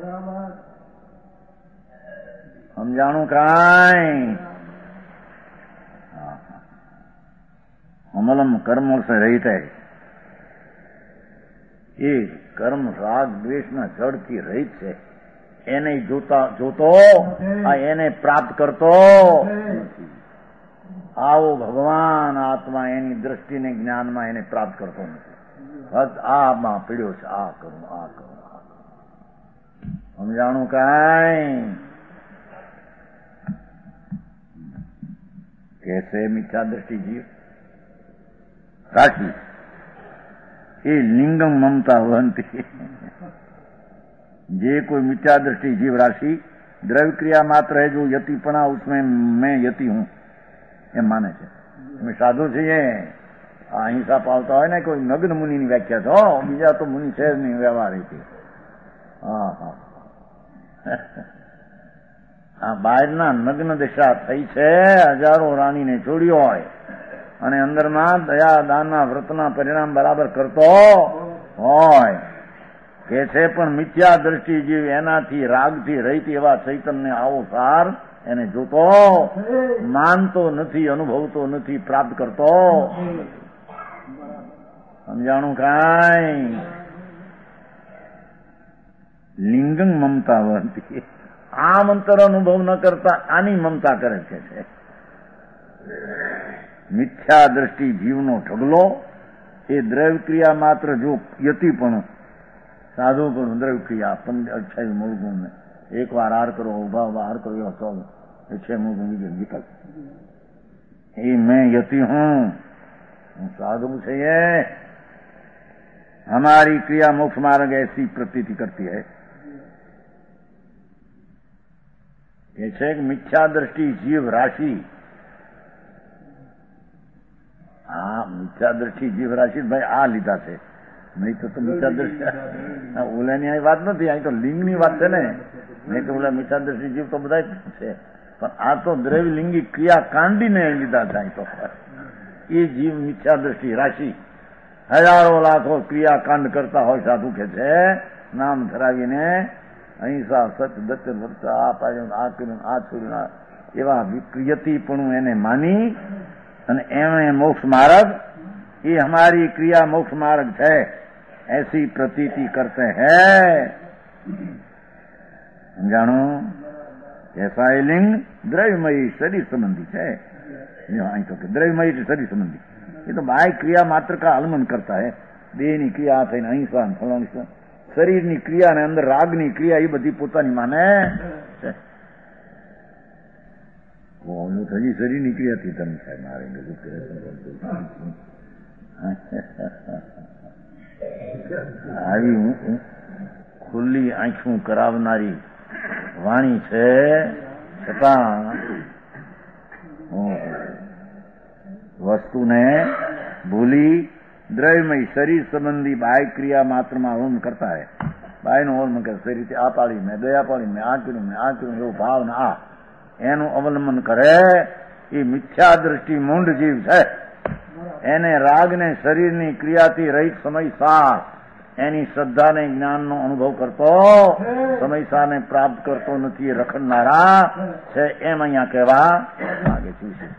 સમજાણું કાંઈ? અમલમ કર્મ સે રહિત હૈ. એ કર્મ રાગ દ્વેષના જળથી રહિત છે. એને જોતો એને પ્રાપ્ત કરતો નથી. આવો ભગવાન આત્મા એની દ્રષ્ટિને જ્ઞાનમાં એને પ્રાપ્ત કરતો નથી. આમાં પીડ્યો છે, આ કરું આ કરું આ કરું, સમજાણું કાંઈ? कैसे मिथ्या दृष्टि जीव राशि ये लिंगम ममता वहंती. जे कोई मिथ्या दृष्टि जीव राशि द्रव्य क्रिया मात्र है, जो यतिपना उसमें मैं यति हूं એમ માને છે. અમે સાધુ છીએ, અહિંસા પાલતા હોય ને કોઈ નગ્ન મુનિની વ્યાખ્યા છે. બીજા તો મુનિ છે જ નહીં વ્યવહાર. હા હા, આ બહારના નગ્ન દશા થઈ છે. હજારો રાણીને છોડ્યો હોય અને અંદરમાં દયા દાનના વ્રતના પરિણામ બરાબર કરતો હોય કે છે, પણ મિથ્યા દ્રષ્ટિ જીવ એનાથી રાગથી રહિત એવા ચૈતન્ય આવો સાર એને જોતો માનતો નથી, અનુભવતો નથી, પ્રાપ્ત કરતો. સમજાણું કાંઈ? લિંગમ મમતા વહંતી. આમ અંતર અનુભવ ન કરતા આની મમતા કરે છે. મિથ્યા દ્રષ્ટિ જીવનો ઢગલો એ દ્રવ્ય ક્રિયા માત્ર, જો યતિપણું સાધુ પણ દ્રવ્ય ક્રિયા 28 મૂળગુણ ને એક વાર હાર કરો, ઉભા ઉભા હાર કરો, એવા 6 મૂળગુણ વિકલ્પ. એ મેં યતિ હું साधु चाहिए। हमारी क्रिया मोक्ष मार्ग ऐसी प्रतीति करती है। ऐसे एक मिथ्या दृष्टि जीव राशि, हाँ मिथ्या दृष्टि जीव राशि भाई आ लीधा છે, નહીં તો મિથ્યા દૃષ્ટિ ઓલાની આ વાત નથી, અહીં તો લિંગની વાત છે ને, નહીં તો ઓલા મિથ્યા દૃષ્ટિ જીવ તો બધા છે, પણ આ તો દ્રવ્ય લિંગી ક્રિયા કાંડીને લીધા છે. અહીં તો એ જીવ મિથ્યા દૃષ્ટિ રાશિ હજારો લાખો ક્રિયા કાંડ કરતા હોય સાધુ કે છે, નામ ધરાવીને અહિંસા સત દત્ત ભક્ત આ પાડ્યું આ કર્યું આ છોડ્યું એવા વિક્રિયતિપણું એને માની અને એમણે મોક્ષ માર્ગ ये हमारी क्रिया मोक्ष मार्ग है ऐसी प्रतीति करते हैं। जानो ऐसा ये लिंग द्रव्यमयी शरीर संबंधी है, तो द्रव्यमयी शरीर संबंधी, ये तो बाह्य क्रिया मात्र का आलमन करता है। देह ની ક્રિયા થઈને અહિંસા ફલાણી શરીરની ક્રિયા ને અંદર રાગની ક્રિયા એ બધી પોતાની માને છે. હજી શરીરની ક્રિયા થી તમે સાહેબ મારે આવી ખુલ્લી આંખું કરાવનારી વાણી છે, છતાં વસ્તુને ભૂલી દ્રવ્યમય શરીર સંબંધી બાહ્ય ક્રિયા માત્રમાં અવલંબન કરતા હે. બાહ્યનું અવલંબન કરે, શરીરથી આ પાડી મેં દયા પાડી મેં આ કર્યું મેં આ કર્યું એવો ભાવ ને આ એનું અવલંબન કરે એ મિથ્યા દ્રષ્ટિ મૂંડ જીવ છે. એને રાગને શરીરની ક્રિયાથી રહિત સમયસાર એની શ્રદ્ધાને જ્ઞાનનો અનુભવ કરતો સમયસારને પ્રાપ્ત કરતો નથી, રખડનારા છે એમ અહીંયા કહેવા માંગે છે.